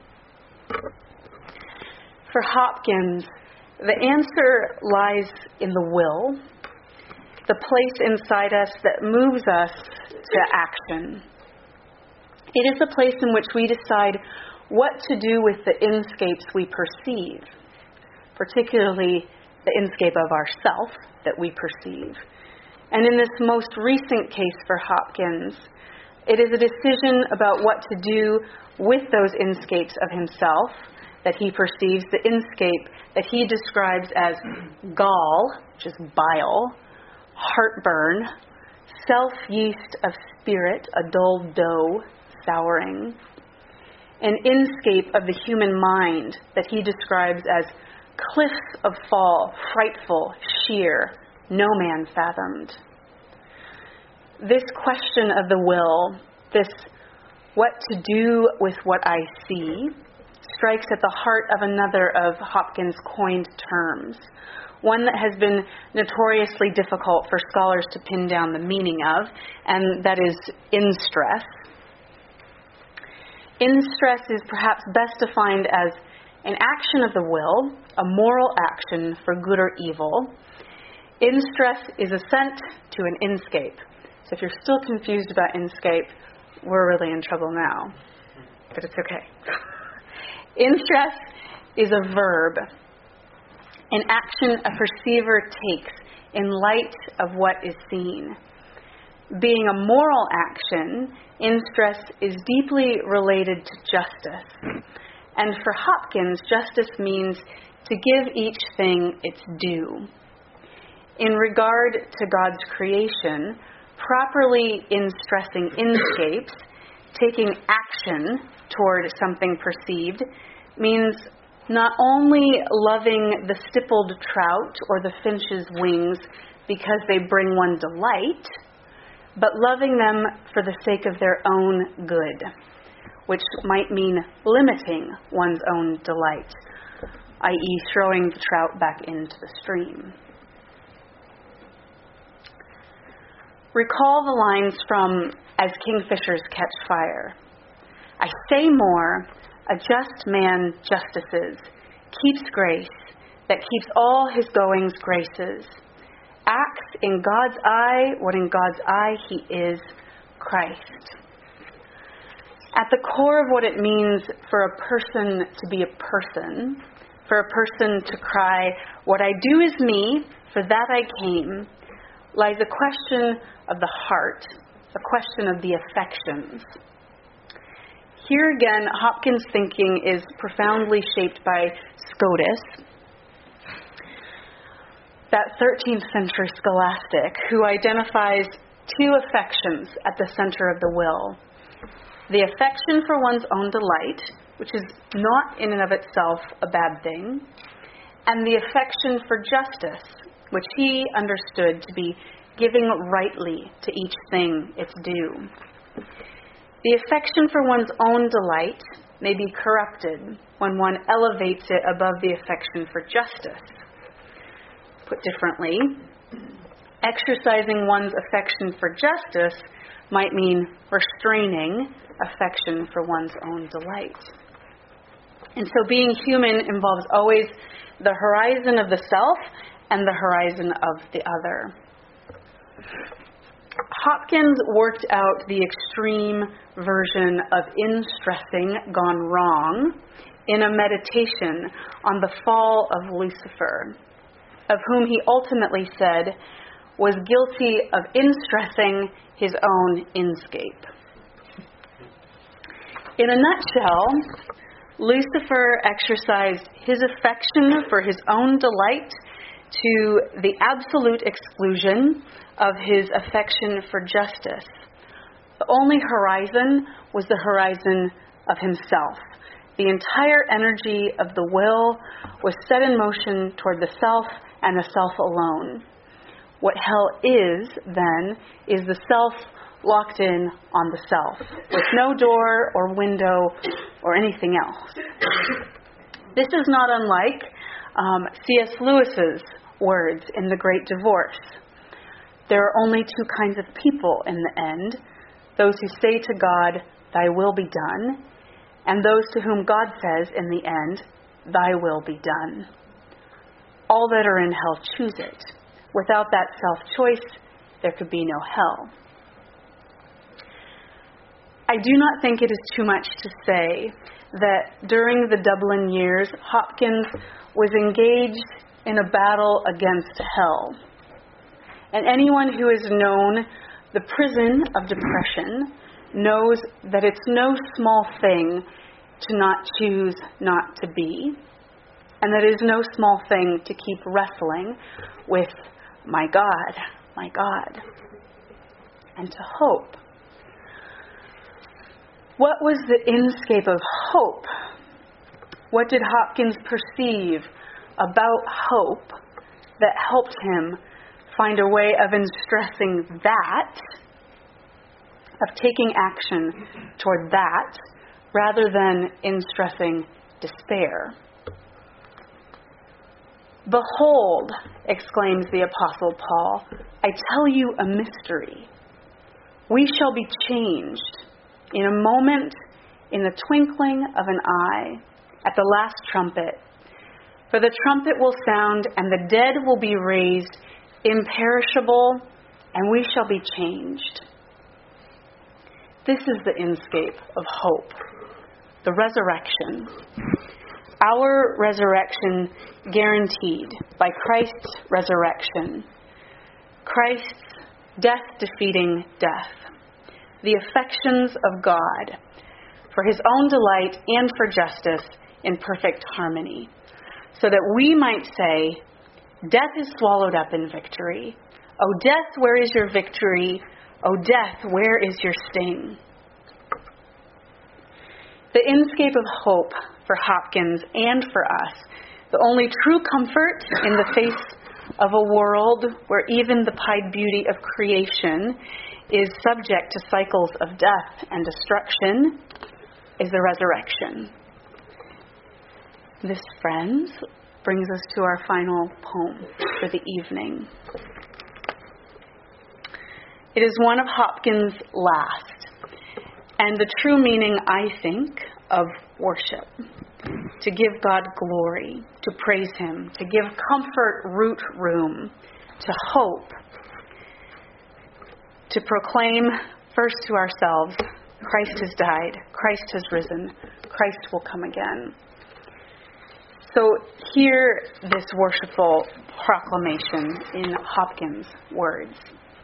Speaker 1: For Hopkins, the answer lies in the will, the place inside us that moves us to action. It is the place in which we decide what to do with the inscapes we perceive, particularly the inscape of ourself that we perceive. And in this most recent case for Hopkins, it is a decision about what to do with those inscapes of himself that he perceives, the inscape that he describes as gall, which is bile, heartburn, self-yeast of spirit, a dull dough, souring, an inscape of the human mind that he describes as cliffs of fall, frightful, sheer, no man fathomed. This question of the will, this what to do with what I see, strikes at the heart of another of Hopkins' coined terms, one that has been notoriously difficult for scholars to pin down the meaning of, and that is in-stress. In-stress is perhaps best defined as an action of the will, a moral action for good or evil. In-stress is assent to an inscape. So if you're still confused about inscape, we're really in trouble now. But it's okay. In-stress is a verb, an action a perceiver takes in light of what is seen. Being a moral action, in-stress is deeply related to justice. And for Hopkins, justice means to give each thing its due. In regard to God's creation, properly in-stressing inscapes, taking action toward something perceived, means not only loving the stippled trout or the finch's wings because they bring one delight, but loving them for the sake of their own good, which might mean limiting one's own delight, that is throwing the trout back into the stream. Recall the lines from As Kingfishers Catch Fire. I say more, a just man justices, keeps grace, that keeps all his goings graces, acts in God's eye what in God's eye he is, Christ. At the core of what it means for a person to be a person, for a person to cry, what I do is me, for that I came, lies a question of the heart, a question of the affections. Here again, Hopkins' thinking is profoundly shaped by Scotus, that thirteenth century scholastic who identifies two affections at the center of the will. The affection for one's own delight, which is not in and of itself a bad thing, and the affection for justice, which he understood to be giving rightly to each thing its due. The affection for one's own delight may be corrupted when one elevates it above the affection for justice. Put differently, exercising one's affection for justice might mean restraining affection for one's own delight. And so being human involves always the horizon of the self and the horizon of the other. Hopkins worked out the extreme version of in-stressing gone wrong in a meditation on the fall of Lucifer, of whom he ultimately said was guilty of in-stressing his own inscape. In a nutshell, Lucifer exercised his affection for his own delight to the absolute exclusion of his affection for justice. The only horizon was the horizon of himself. The entire energy of the will was set in motion toward the self and the self alone. What hell is, then, is the self locked in on the self, with no door or window or anything else. This is not unlike um, C S Lewis's words in The Great Divorce. There are only two kinds of people in the end, those who say to God, "Thy will be done," and those to whom God says in the end, "Thy will be done." All that are in hell choose it. Without that self-choice, there could be no hell. I do not think it is too much to say that during the Dublin years, Hopkins was engaged in a battle against hell. And anyone who has known the prison of depression knows that it's no small thing to not choose not to be, and that it is no small thing to keep wrestling with my God, my God, and to hope. What was the inscape of hope? What did Hopkins perceive about hope that helped him find a way of stressing that, of taking action toward that, rather than in stressing despair? "Behold," exclaims the Apostle Paul, "I tell you a mystery. We shall be changed in a moment, in the twinkling of an eye, at the last trumpet. For the trumpet will sound, and the dead will be raised imperishable, and we shall be changed." This is the inscape of hope, the resurrection. Our resurrection guaranteed by Christ's resurrection. Christ's death-defeating death. The affections of God for his own delight and for justice in perfect harmony, so that we might say, "Death is swallowed up in victory. O death, where is your victory? O death, where is your sting?" The inscape of hope for Hopkins and for us, the only true comfort in the face of a world where even the pied beauty of creation is subject to cycles of death and destruction, is the resurrection. This, friends, brings us to our final poem for the evening. It is one of Hopkins' last, and the true meaning, I think, of worship. To give God glory, to praise him, to give comfort root room, to hope, to proclaim first to ourselves, Christ has died, Christ has risen, Christ will come again. So hear this worshipful proclamation in Hopkins' words.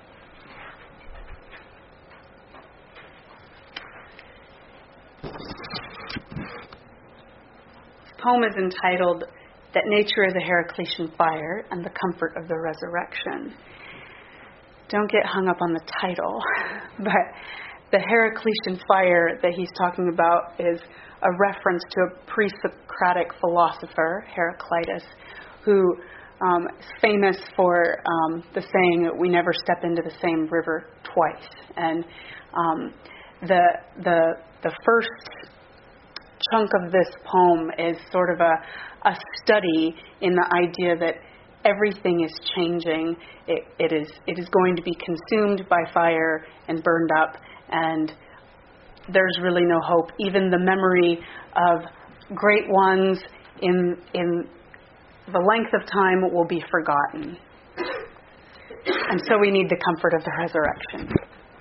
Speaker 1: This poem is entitled "That Nature is a Heraclitean Fire and the Comfort of the Resurrection." Don't get hung up on the title, but the Heraclitean fire that he's talking about is a reference to a pre-Socratic philosopher, Heraclitus, who um, is famous for um, the saying that we never step into the same river twice. And um, the the the first chunk of this poem is sort of a, a study in the idea that everything is changing. It, it is it is going to be consumed by fire and burned up, and there's really no hope. Even the memory of great ones in in the length of time will be forgotten. And so we need the comfort of the resurrection.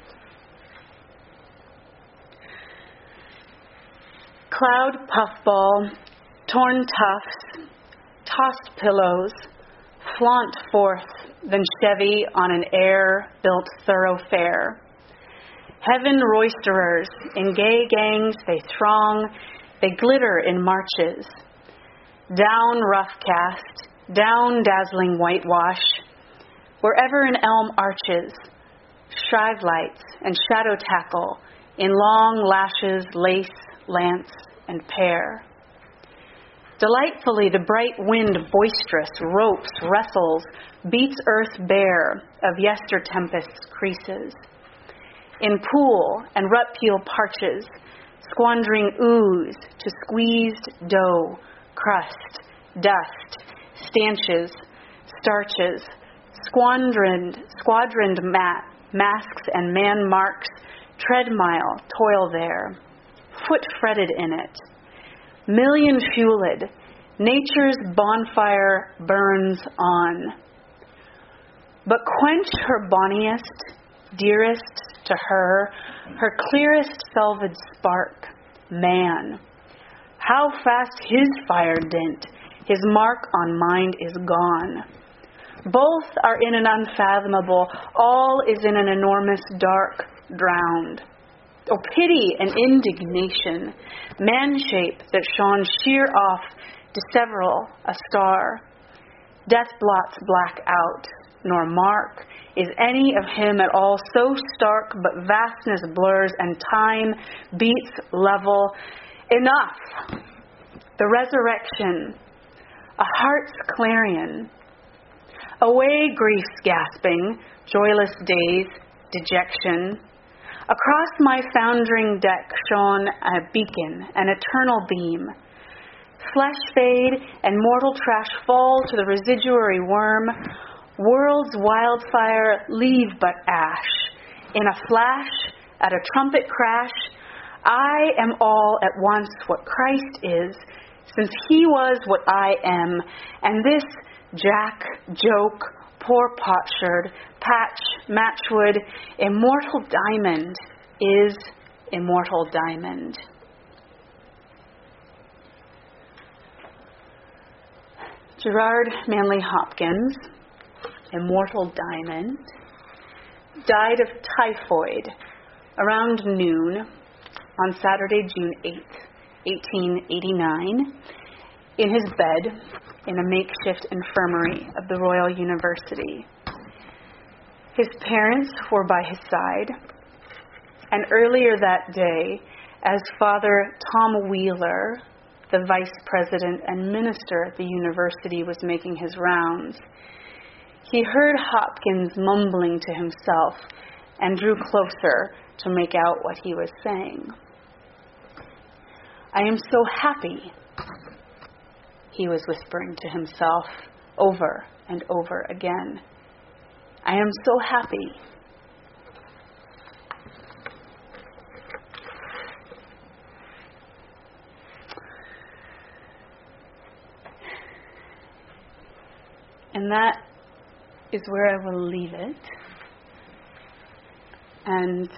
Speaker 1: Cloud puffball, torn tufts, tossed pillows, flaunt forth, then Chevy on an air-built thoroughfare. Heaven roisterers, in gay gangs they throng, they glitter in marches. Down rough cast, down dazzling whitewash, wherever an elm arches, shrive lights and shadow tackle in long lashes, lace, lance, and pear. Delightfully the bright wind boisterous ropes, wrestles, beats earth bare of yester tempest's creases. In pool and rut peel parches, squandering ooze to squeezed dough, crust, dust, stanches, starches, squandroned, squadroned mat, masks and man marks, tread mile, toil there, foot fretted in it. Million fueled, nature's bonfire burns on. But quench her bonniest, dearest to her, her clearest selved spark, man. How fast his fire dint, his mark on mind is gone. Both are in an unfathomable, all is in an enormous dark, drowned. Oh, pity and indignation, man-shape that shone sheer off, disseveral a star. Death blots black out, nor mark is any of him at all so stark, but vastness blurs and time beats level. Enough! The resurrection, a heart's clarion. Away grief's gasping, joyless days, dejection. Across my foundering deck shone a beacon, an eternal beam. Flesh fade and mortal trash fall to the residuary worm. World's wildfire leave but ash. In a flash, at a trumpet crash, I am all at once what Christ is, since he was what I am, and this Jack, joke, poor potsherd, patch, matchwood, immortal diamond is immortal diamond. Gerard Manley Hopkins, immortal diamond, died of typhoid around noon on Saturday, June eighth, eighteen eighty-nine, in his bed in a makeshift infirmary of the Royal University. His parents were by his side, and earlier that day, as Father Tom Wheeler, the vice president and minister at the university, was making his rounds, he heard Hopkins mumbling to himself and drew closer to make out what he was saying. I am so happy, he was whispering to himself over and over again. I am so happy. And that is where I will leave it. And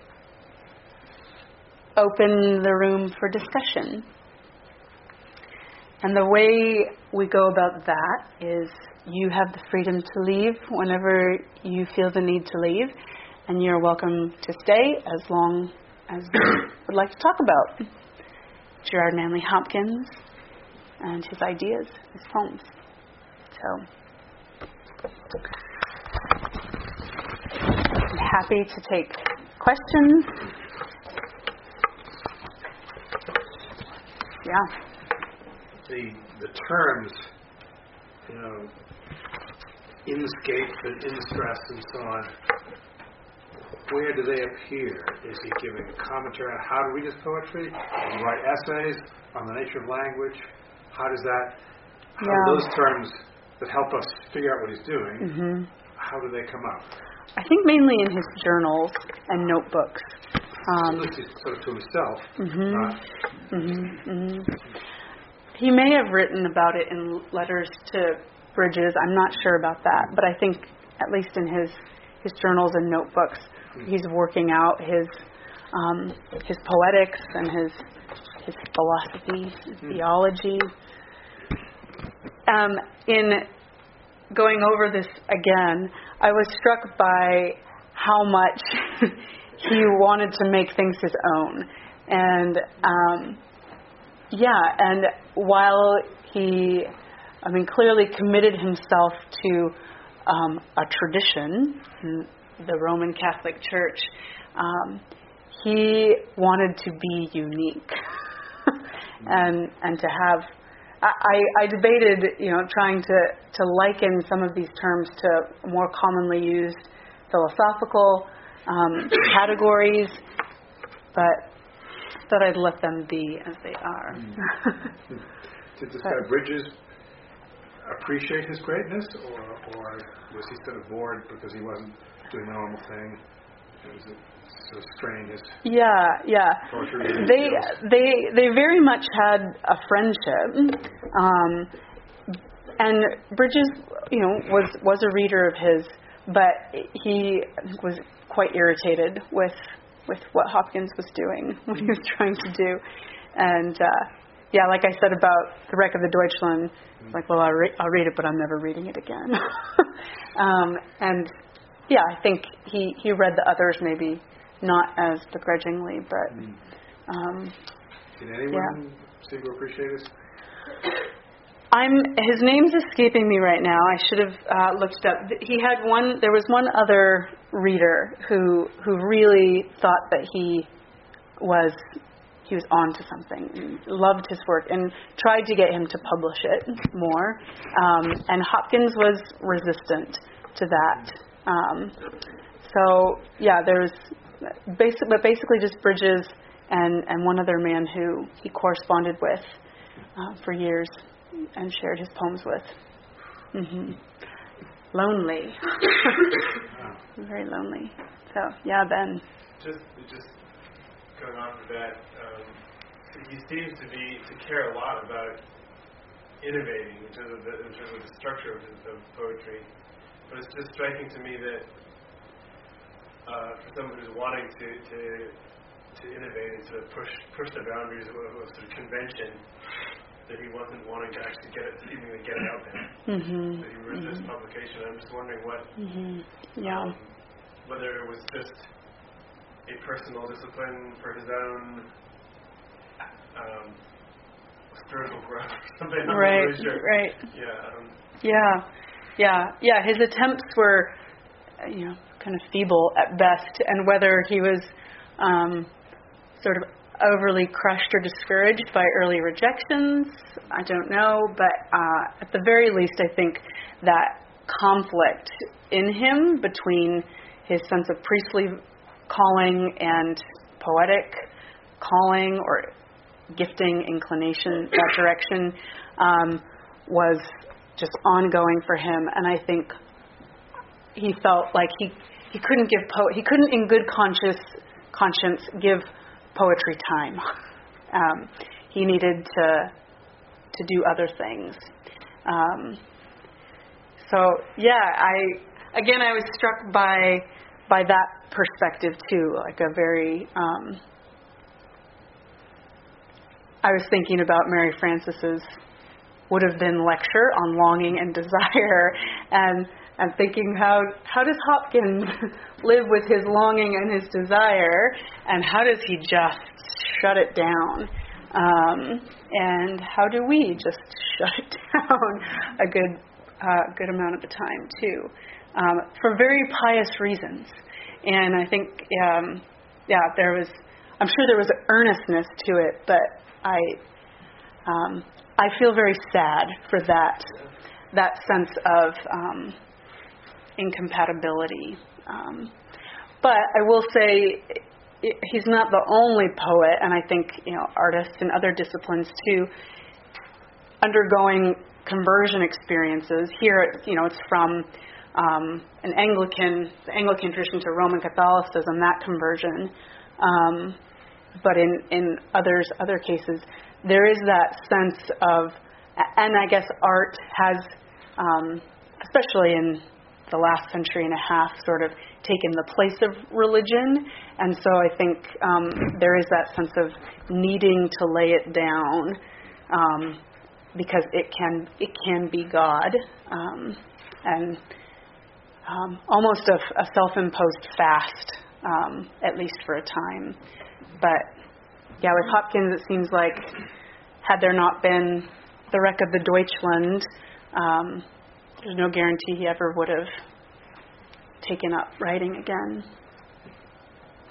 Speaker 1: open the room for discussion. And the way we go about that is you have the freedom to leave whenever you feel the need to leave, and you're welcome to stay as long as you would like to talk about Gerard Manley Hopkins and his ideas, his poems. So I'm happy to take questions. Yeah.
Speaker 4: The, the terms, you know, inscape and instress and so on, where do they appear? Is he giving a commentary on how to read his poetry? Does he write essays on the nature of language? How does that, how
Speaker 1: yeah.
Speaker 4: do those terms that help us figure out what he's doing,
Speaker 1: mm-hmm.
Speaker 4: how do they come up?
Speaker 1: I think mainly in his journals and notebooks. Um,
Speaker 4: so this is sort of to himself.
Speaker 1: Mm-hmm.
Speaker 4: Not
Speaker 1: mm-hmm. Mm-hmm. He may have written about it in letters to Bridges. I'm not sure about that, but I think at least in his his journals and notebooks, he's working out his um, his poetics and his his philosophy, his mm-hmm. theology. Um, in going over this again, I was struck by how much he wanted to make things his own, and um, yeah, and while he, I mean, clearly committed himself to um, a tradition, the Roman Catholic Church, um, he wanted to be unique and and to have I, I debated, you know, trying to, to liken some of these terms to more commonly used philosophical um, categories, but thought I'd let them be as they are.
Speaker 4: Mm. Did this guy Bridges appreciate his greatness, or, or was he sort of bored because he wasn't doing the normal thing? Was it sort of straining his
Speaker 1: yeah, yeah.
Speaker 4: poetry?
Speaker 1: They they they very much had a friendship, um, and Bridges, you know, was was a reader of his, but he was quite irritated with with what Hopkins was doing, what he was trying to do, and uh, yeah, like I said about the Wreck of the Deutschland, it's like, well, I'll, re- I'll read it, but I'm never reading it again. um, and yeah, I think he, he read the others maybe not as begrudgingly, but um,
Speaker 4: did anyone
Speaker 1: yeah.
Speaker 4: seem to appreciate this?
Speaker 1: I'm his name's escaping me right now. I should have uh, looked it up. He had one. There was one other reader who who really thought that he was he was on to something, loved his work, and tried to get him to publish it more. Um, and Hopkins was resistant to that. Um, so yeah, there's basic, but basically just Bridges and and one other man who he corresponded with uh, for years and shared his poems with. Mm-hmm. Lonely. Very lonely. So, yeah, Ben.
Speaker 3: Just, just going off of that, um, he seems to be to care a lot about innovating in terms of the, in terms of the structure of, of poetry. But it's just striking to me that uh, for someone who's wanting to, to to innovate and to push push the boundaries of, of sort of convention, that he wasn't wanting to actually get it, seemingly get it out there.
Speaker 1: Mm-hmm.
Speaker 3: That he wrote
Speaker 1: mm-hmm.
Speaker 3: this publication. I'm just wondering what,
Speaker 1: mm-hmm. yeah,
Speaker 3: um, whether it was just a personal discipline for his own um, spiritual growth or something. I'm
Speaker 1: right,
Speaker 3: not really sure.
Speaker 1: right.
Speaker 3: Yeah. Um,
Speaker 1: yeah, yeah, yeah. His attempts were, you know, kind of feeble at best, and whether he was um, sort of overly crushed or discouraged by early rejections, I don't know, but uh, at the very least I think that conflict in him between his sense of priestly calling and poetic calling or gifting, inclination, that direction um, was just ongoing for him, and I think he felt like he, he couldn't give po- he couldn't in good conscience conscience give poetry time. Um, he needed to to do other things. Um, so yeah, I again I was struck by by that perspective too. Like a very um, I was thinking about Mary Francis's would have been lecture on longing and desire, and and thinking how how does Hopkins live with his longing and his desire, and how does he just shut it down? Um, and how do we just shut it down a good uh, good amount of the time too, um, for very pious reasons? And I think um, yeah, there was I'm sure there was an earnestness to it, but I um, I feel very sad for that that sense of um, incompatibility. Um, but I will say he's not the only poet, and I think, you know, artists in other disciplines too, undergoing conversion experiences. Here, you know, it's from um, an Anglican, the Anglican tradition to Roman Catholicism, that conversion. Um, but in, in others, other cases, there is that sense of, and I guess art has, um, especially in the last century and a half, sort of taken the place of religion, and so I think um, there is that sense of needing to lay it down um, because it can it can be God, um, and um, almost a, a self-imposed fast, um, at least for a time. But yeah, with Hopkins, it seems like had there not been the Wreck of the Deutschland, um, there's no guarantee he ever would have taken up writing again.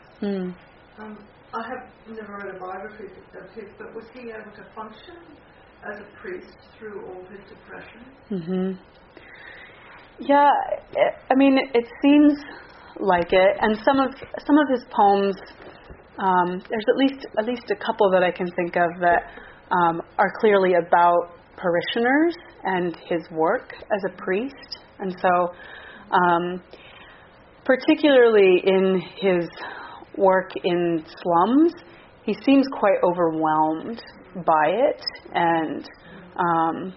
Speaker 1: Hmm.
Speaker 5: Um, I have never read a biography of his, but was he able to function as a priest through all his oppression?
Speaker 1: Mhm. Yeah, it, I mean, it seems like it, and some of some of his poems, um, there's at least at least a couple that I can think of that um, are clearly about parishioners and his work as a priest, and so um, particularly in his work in slums, he seems quite overwhelmed by it, and um,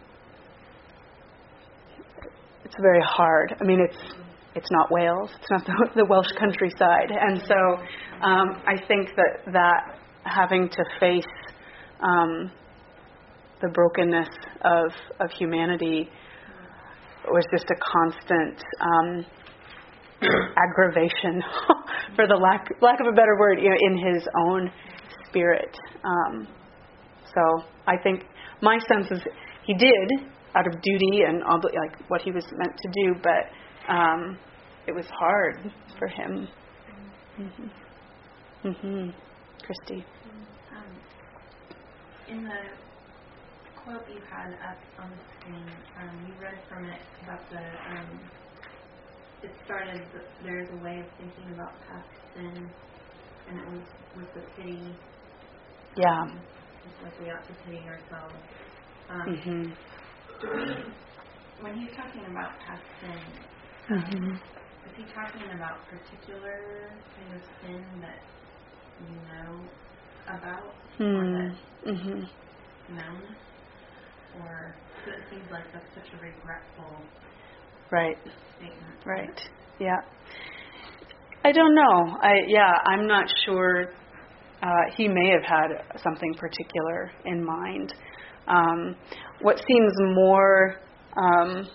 Speaker 1: it's very hard. I mean, it's it's not Wales. It's not the, the Welsh countryside. And so um, I think that that having to face um, the brokenness of, of humanity was just a constant um, aggravation, for the lack lack of a better word, you know, in his own spirit. Um, so I think my sense is he did, out of duty and obli- like what he was meant to do, but um, it was hard for him. Mm-hmm. Mm-hmm. Christy.
Speaker 6: Um, in the quote you had up on the screen, um, you read from it about the, um, it started, there's a way of thinking about past sin, and it was with the pity.
Speaker 1: Yeah.
Speaker 6: Um, it's like we ought to pity ourselves. Um,
Speaker 1: Mm-hmm.
Speaker 6: Do we, when he's talking about past sin,
Speaker 1: Mm-hmm.
Speaker 6: is he talking about particular kind of sin that you know about,
Speaker 1: Mm.
Speaker 6: or that's
Speaker 1: Mm-hmm.
Speaker 6: known? Or, because it seems like that's such a regretful
Speaker 1: Right.
Speaker 6: statement.
Speaker 1: Right. Yeah. I don't know. I yeah. I'm not sure. Uh, he may have had something particular in mind. Um, what seems more um,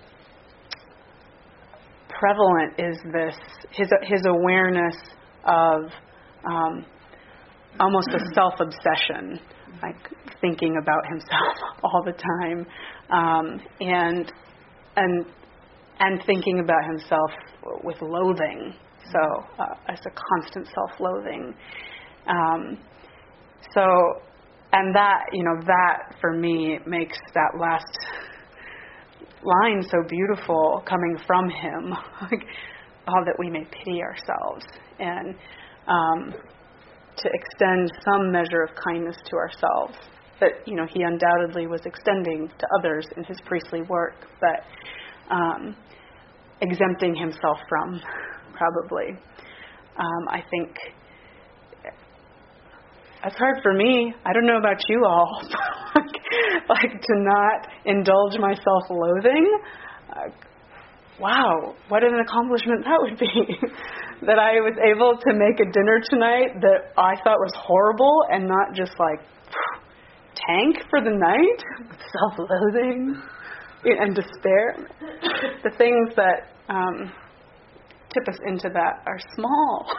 Speaker 1: prevalent is this his his awareness of um, almost a self-obsession, like thinking about himself all the time, um, and and and thinking about himself with loathing. So uh, as a constant self-loathing. Um, so. And that, you know, that for me makes that last line so beautiful coming from him. Like, oh, that we may pity ourselves and um, to extend some measure of kindness to ourselves that, you know, he undoubtedly was extending to others in his priestly work, but um, exempting himself from, probably. Um, I think it's hard for me. I don't know about you all. like, like to not indulge my self-loathing. Uh, wow, what an accomplishment that would be. That I was able to make a dinner tonight that I thought was horrible and not just like tank for the night with self-loathing and despair. The things that um, tip us into that are small.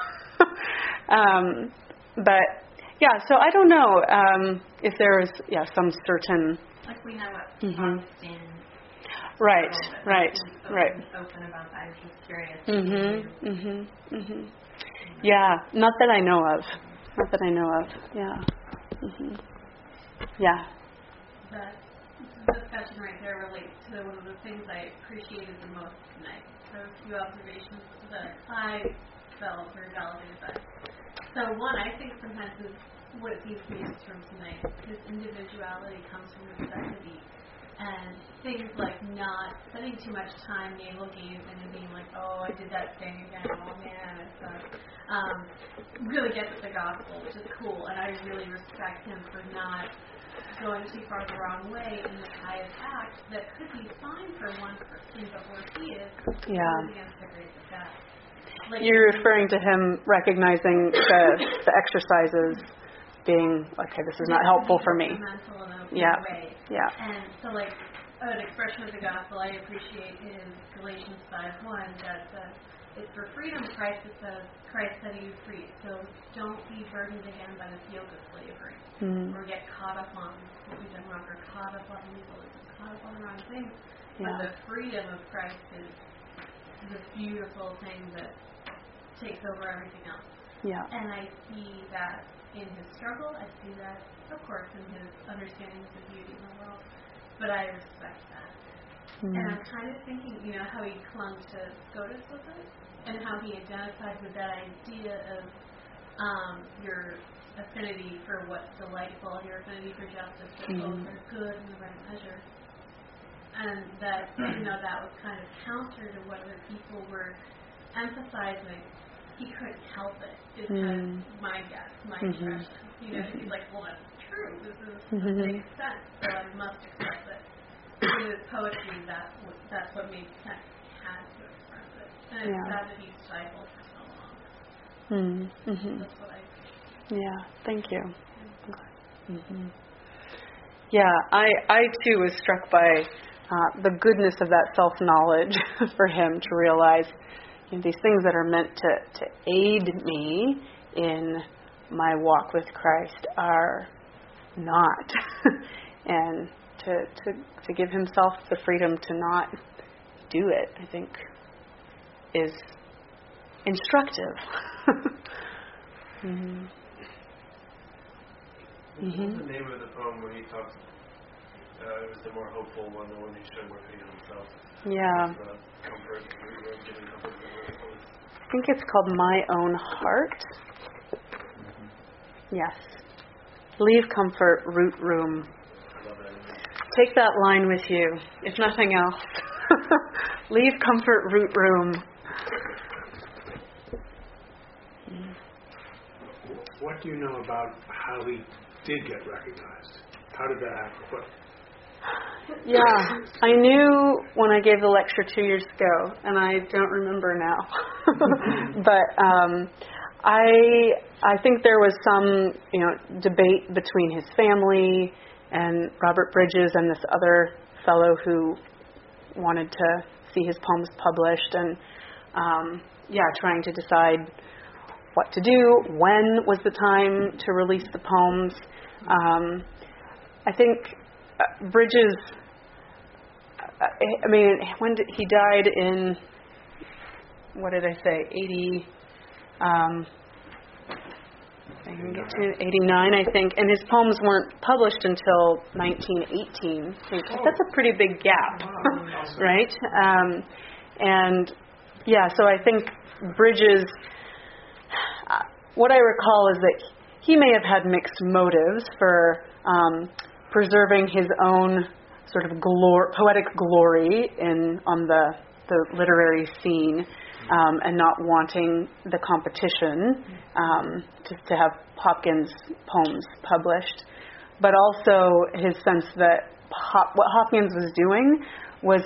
Speaker 1: um, but Yeah, so I don't know um, if there is, yeah, some certain...
Speaker 6: Like we know what
Speaker 1: Mm-hmm.
Speaker 6: Augustine...
Speaker 1: Right, right,
Speaker 6: open,
Speaker 1: right.
Speaker 6: Open about that. I was just curious.
Speaker 1: Mm-hmm, mm-hmm, mm-hmm. Yeah, not that I know of. Not that I know of, yeah. Mm-hmm. Yeah.
Speaker 2: That discussion right there relates to one of the things I appreciated the most tonight. There were a few observations that I felt were validated by. So one, I think sometimes is what it seems to me is from tonight. His individuality comes from necessity. And things like not spending too much time navel gazing and being like, oh, I did that thing again, oh man, it sucks. Um, really gets at the gospel, which is cool. And I really respect him for not going too far the wrong way in the highest act that could be fine for one person, but where he is,
Speaker 1: Yeah.
Speaker 2: goes against the grace of God. Like,
Speaker 1: You're referring to him recognizing the, the exercises being, okay, this is not helpful for me.
Speaker 2: Mental in a
Speaker 1: Yeah.
Speaker 2: way.
Speaker 1: Yeah.
Speaker 2: And so, like, an expression of the gospel I appreciate is Galatians five one, that uh, it's for freedom Christ that says, Christ set you free. So don't be burdened again by this yoke of slavery.
Speaker 1: Mm.
Speaker 2: Or get caught up on what we've done wrong, or caught up on evil, or caught up on the wrong things.
Speaker 1: Yeah.
Speaker 2: But the freedom of Christ is the beautiful thing that takes over everything else.
Speaker 1: Yeah.
Speaker 2: And I see that in his struggle. I see that, of course, in his understanding of the beauty in the world. But I respect that.
Speaker 1: Mm.
Speaker 2: And I'm kind of thinking, you know, how he clung to SCOTUS with it, and how he identified with that idea of um, your affinity for what's delightful, your affinity for justice, that
Speaker 1: Mm.
Speaker 2: both are good in the right measure. And that, you know, that was kind of counter to what other people were emphasizing. He couldn't help it, is
Speaker 1: Mm.
Speaker 2: kind of my guess, my
Speaker 1: Mhm.
Speaker 2: impression. You know, he's like, well, that's true. This is
Speaker 1: Mhm.
Speaker 2: this makes sense, so I must accept it. In his poetry, that w- that's what made sense. He had to express it, and it's
Speaker 1: Yeah.
Speaker 2: sad that he stifled for so long.
Speaker 1: Mm. Mhm.
Speaker 2: That's what I.
Speaker 1: Yeah. Thank you. Mm-hmm. Yeah, I, I too was struck by uh, the goodness of that self-knowledge for him to realize, you know, these things that are meant to, to aid me in my walk with Christ are not. And to, to to give himself the freedom to not do it, I think, is instructive. mm-hmm.
Speaker 3: What
Speaker 1: Mm-hmm.
Speaker 3: was the name of the poem where he talks? Uh, it was the more hopeful one, the one he showed more faith in himself.
Speaker 1: Yeah.
Speaker 3: Uh, comfort, giving comfort. What was-
Speaker 1: I think it's called My Own Heart. Yes. Leave comfort, root room.
Speaker 3: I love that.
Speaker 1: Take that line with you, if nothing else. Leave comfort, root room.
Speaker 4: What do you know about how he did get recognized? How did that happen? What?
Speaker 1: Yeah, I knew when I gave the lecture two years ago, and I don't remember now. But um, I I think there was some, you know, debate between his family and Robert Bridges and this other fellow who wanted to see his poems published, and um, yeah, trying to decide what to do, when was the time to release the poems. Um, I think uh, Bridges, uh, I mean, when did, he died in, what did I say, eighty, um, I can get to eighty-nine, I think, and his poems weren't published until nineteen eighteen. I think. That's a pretty big gap, right? Um, and yeah, so I think Bridges, uh, what I recall is that he may have had mixed motives for um, preserving his own sort of glor- poetic glory in on the, the literary scene, um, and not wanting the competition um, to, to have Hopkins' poems published, but also his sense that Hop- what Hopkins was doing was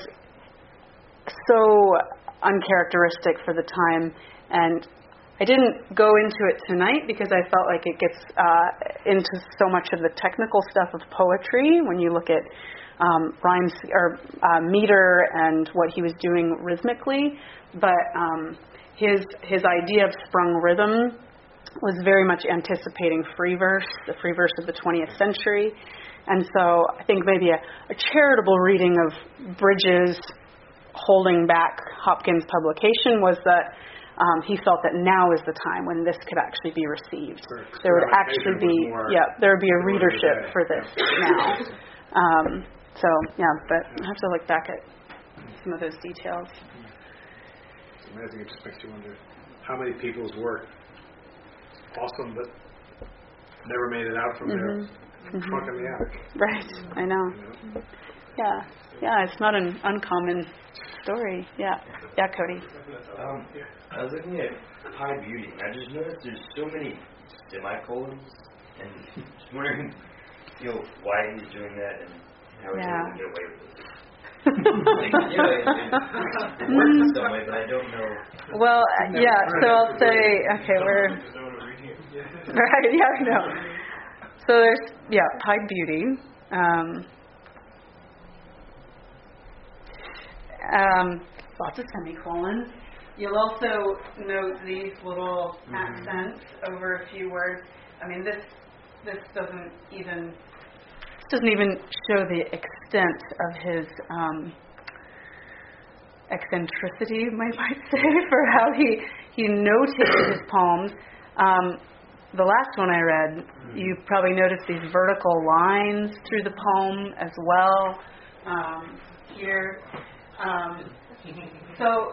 Speaker 1: so uncharacteristic for the time. And I didn't go into it tonight because I felt like it gets uh, into so much of the technical stuff of poetry when you look at um, rhymes or uh, meter and what he was doing rhythmically. But um, his his idea of sprung rhythm was very much anticipating free verse, the free verse of the twentieth century. And so I think maybe a, a charitable reading of Bridges holding back Hopkins' publication was that Um, he felt that now is the time when this could actually be received.
Speaker 4: Sure.
Speaker 1: There would actually be, yeah, there would be a readership for this now. Um, so, yeah, but I have to look back at some of those details.
Speaker 4: It's amazing. It just makes you wonder how many people's work, awesome, but never made it out from
Speaker 1: Mm-hmm.
Speaker 4: their
Speaker 1: Mm-hmm.
Speaker 4: trunk in the attic.
Speaker 1: Right, I know.
Speaker 4: You know?
Speaker 1: Yeah, yeah, it's not an uncommon story. Yeah, yeah, Cody.
Speaker 7: Um, I was looking at High Beauty, and I just noticed there's so many semicolons, and just wondering, you know, why he's doing that and how he's
Speaker 1: Yeah.
Speaker 7: able to get away with it. Like, yeah, it, it, it works in some way, but I don't know.
Speaker 1: Well, uh, yeah, so I'll say, okay, we're,
Speaker 3: There's no one reading it.
Speaker 1: right, yeah, I know. So there's, yeah, High Beauty. Um, um, lots of semicolons. You'll also note these little mm-hmm. accents over a few words. I mean, this this doesn't even this doesn't even show the extent of his um, eccentricity, I might say, for how he he notated his poems. Um, the last one I read, you probably noticed these vertical lines through the poem as well. Um, here, um, so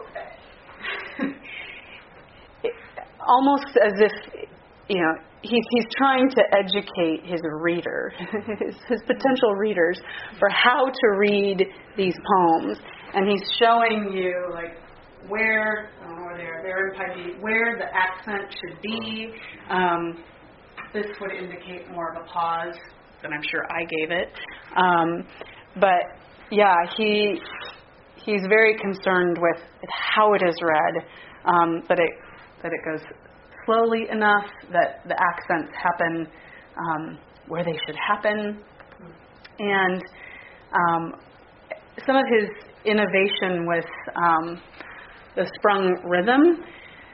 Speaker 1: it, almost as if, you know, he's he's trying to educate his reader, his, his potential readers, for how to read these poems, and he's showing you like where, oh, there, there in Paiute, where the accent should be. Um, this would indicate more of a pause than I'm sure I gave it. Um, but yeah, he he's very concerned with how it is read, um, that it that it goes slowly enough, that the accents happen um, where they should happen, and um, some of his innovation with um, the sprung rhythm.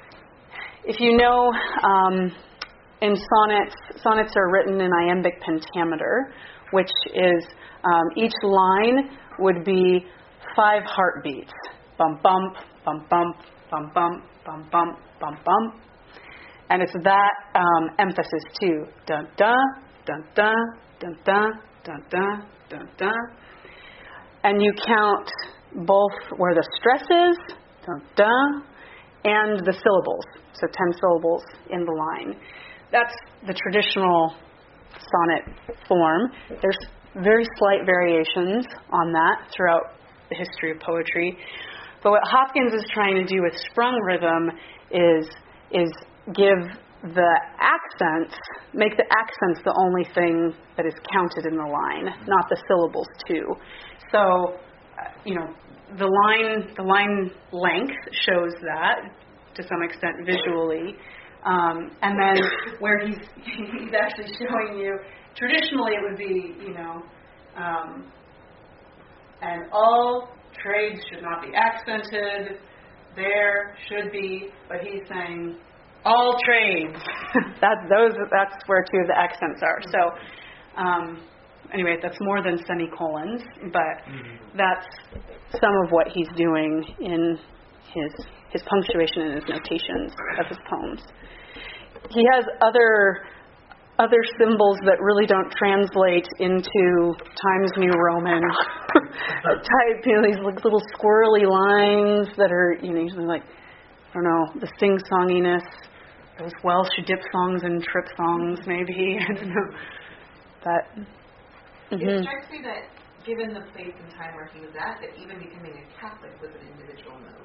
Speaker 1: If you know, um, in sonnets, sonnets are written in iambic pentameter, which is um, each line would be five heartbeats. Bump, bump, bump, bump, bump, bump, bump, bump, bump, bump. And it's that um, emphasis too. Dun, dun, dun, dun, dun, dun, dun, dun, dun, dun. And you count both where the stress is, dun, dun, and the syllables. So ten syllables in the line. That's the traditional sonnet form. There's very slight variations on that throughout the history of poetry. But what Hopkins is trying to do with sprung rhythm is is give the accents, make the accents the only thing that is counted in the line, not the syllables too. So, uh, you know, the line the line length shows that to some extent visually. Um, and then where he's he's actually showing you, traditionally it would be, you know, um, and all trades should not be accented, there should be, but he's saying all trades. that those that's where two of the accents are. So um, anyway, that's more than semicolons, but mm-hmm. that's some of what he's doing in his his punctuation and his notations of his poems. He has other other symbols that really don't translate into Times New Roman type, you know, these like little squirrely lines that are, you know, usually like, I don't know, the sing-songiness, those Welsh diphthongs and trip songs maybe, I don't know. That, mm-hmm.
Speaker 5: It strikes me that given the place and time where he was at, that even becoming a Catholic was an individual mode.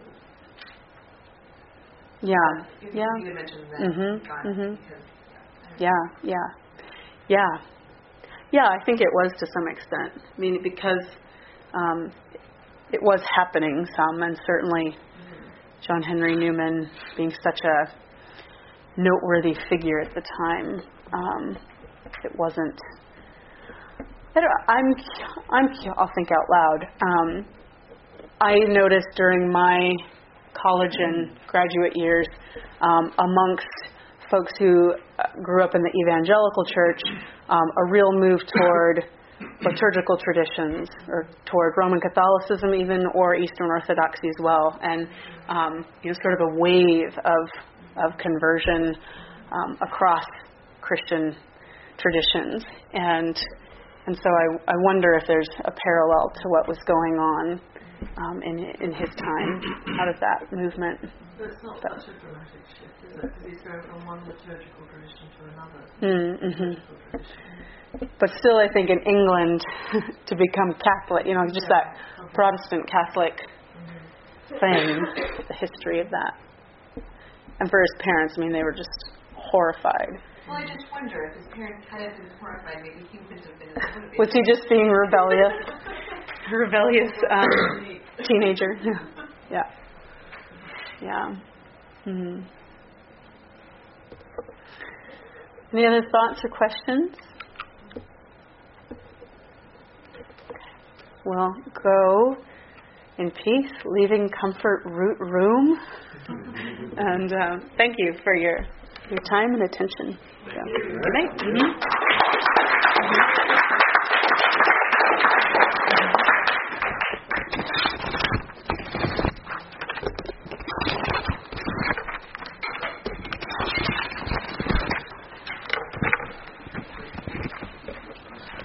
Speaker 1: Yeah,
Speaker 5: you
Speaker 1: yeah.
Speaker 5: You mentioned that.
Speaker 1: Mm-hmm. Mm-hmm.
Speaker 5: Because,
Speaker 1: yeah, yeah, yeah, yeah. I think it was to some extent. I mean, because um, it was happening some, and certainly mm-hmm. John Henry Newman being such a noteworthy figure at the time, um, it wasn't. I don't, I'm, I'm. I'll think out loud. Um, I noticed during my college and graduate years, um, amongst folks who grew up in the evangelical church, um, a real move toward liturgical traditions, or toward Roman Catholicism even, or Eastern Orthodoxy as well, and um, you know, sort of a wave of of conversion um, across Christian traditions, and and so I, I wonder if there's a parallel to what was going on Um, in in his time out of that movement.
Speaker 5: So it's not but, such a dramatic shift, is it? Because he's going from one liturgical tradition to another.
Speaker 1: Mm-hmm. But still, I think in England, to become Catholic, you know, just yeah. that okay. Protestant Catholic mm-hmm. thing, the history of that. And for his parents, I mean, they were just horrified.
Speaker 5: Well, I just wonder if his parents hadn't been horrified, maybe he wouldn't have been. Been
Speaker 1: Was he just being rebellious? rebellious um, teenager? Yeah. Yeah. Mm-hmm. Any other thoughts or questions? Well, go in peace, leaving comfort root room. And uh, thank you for your your time and attention. So, good night. Mm-hmm.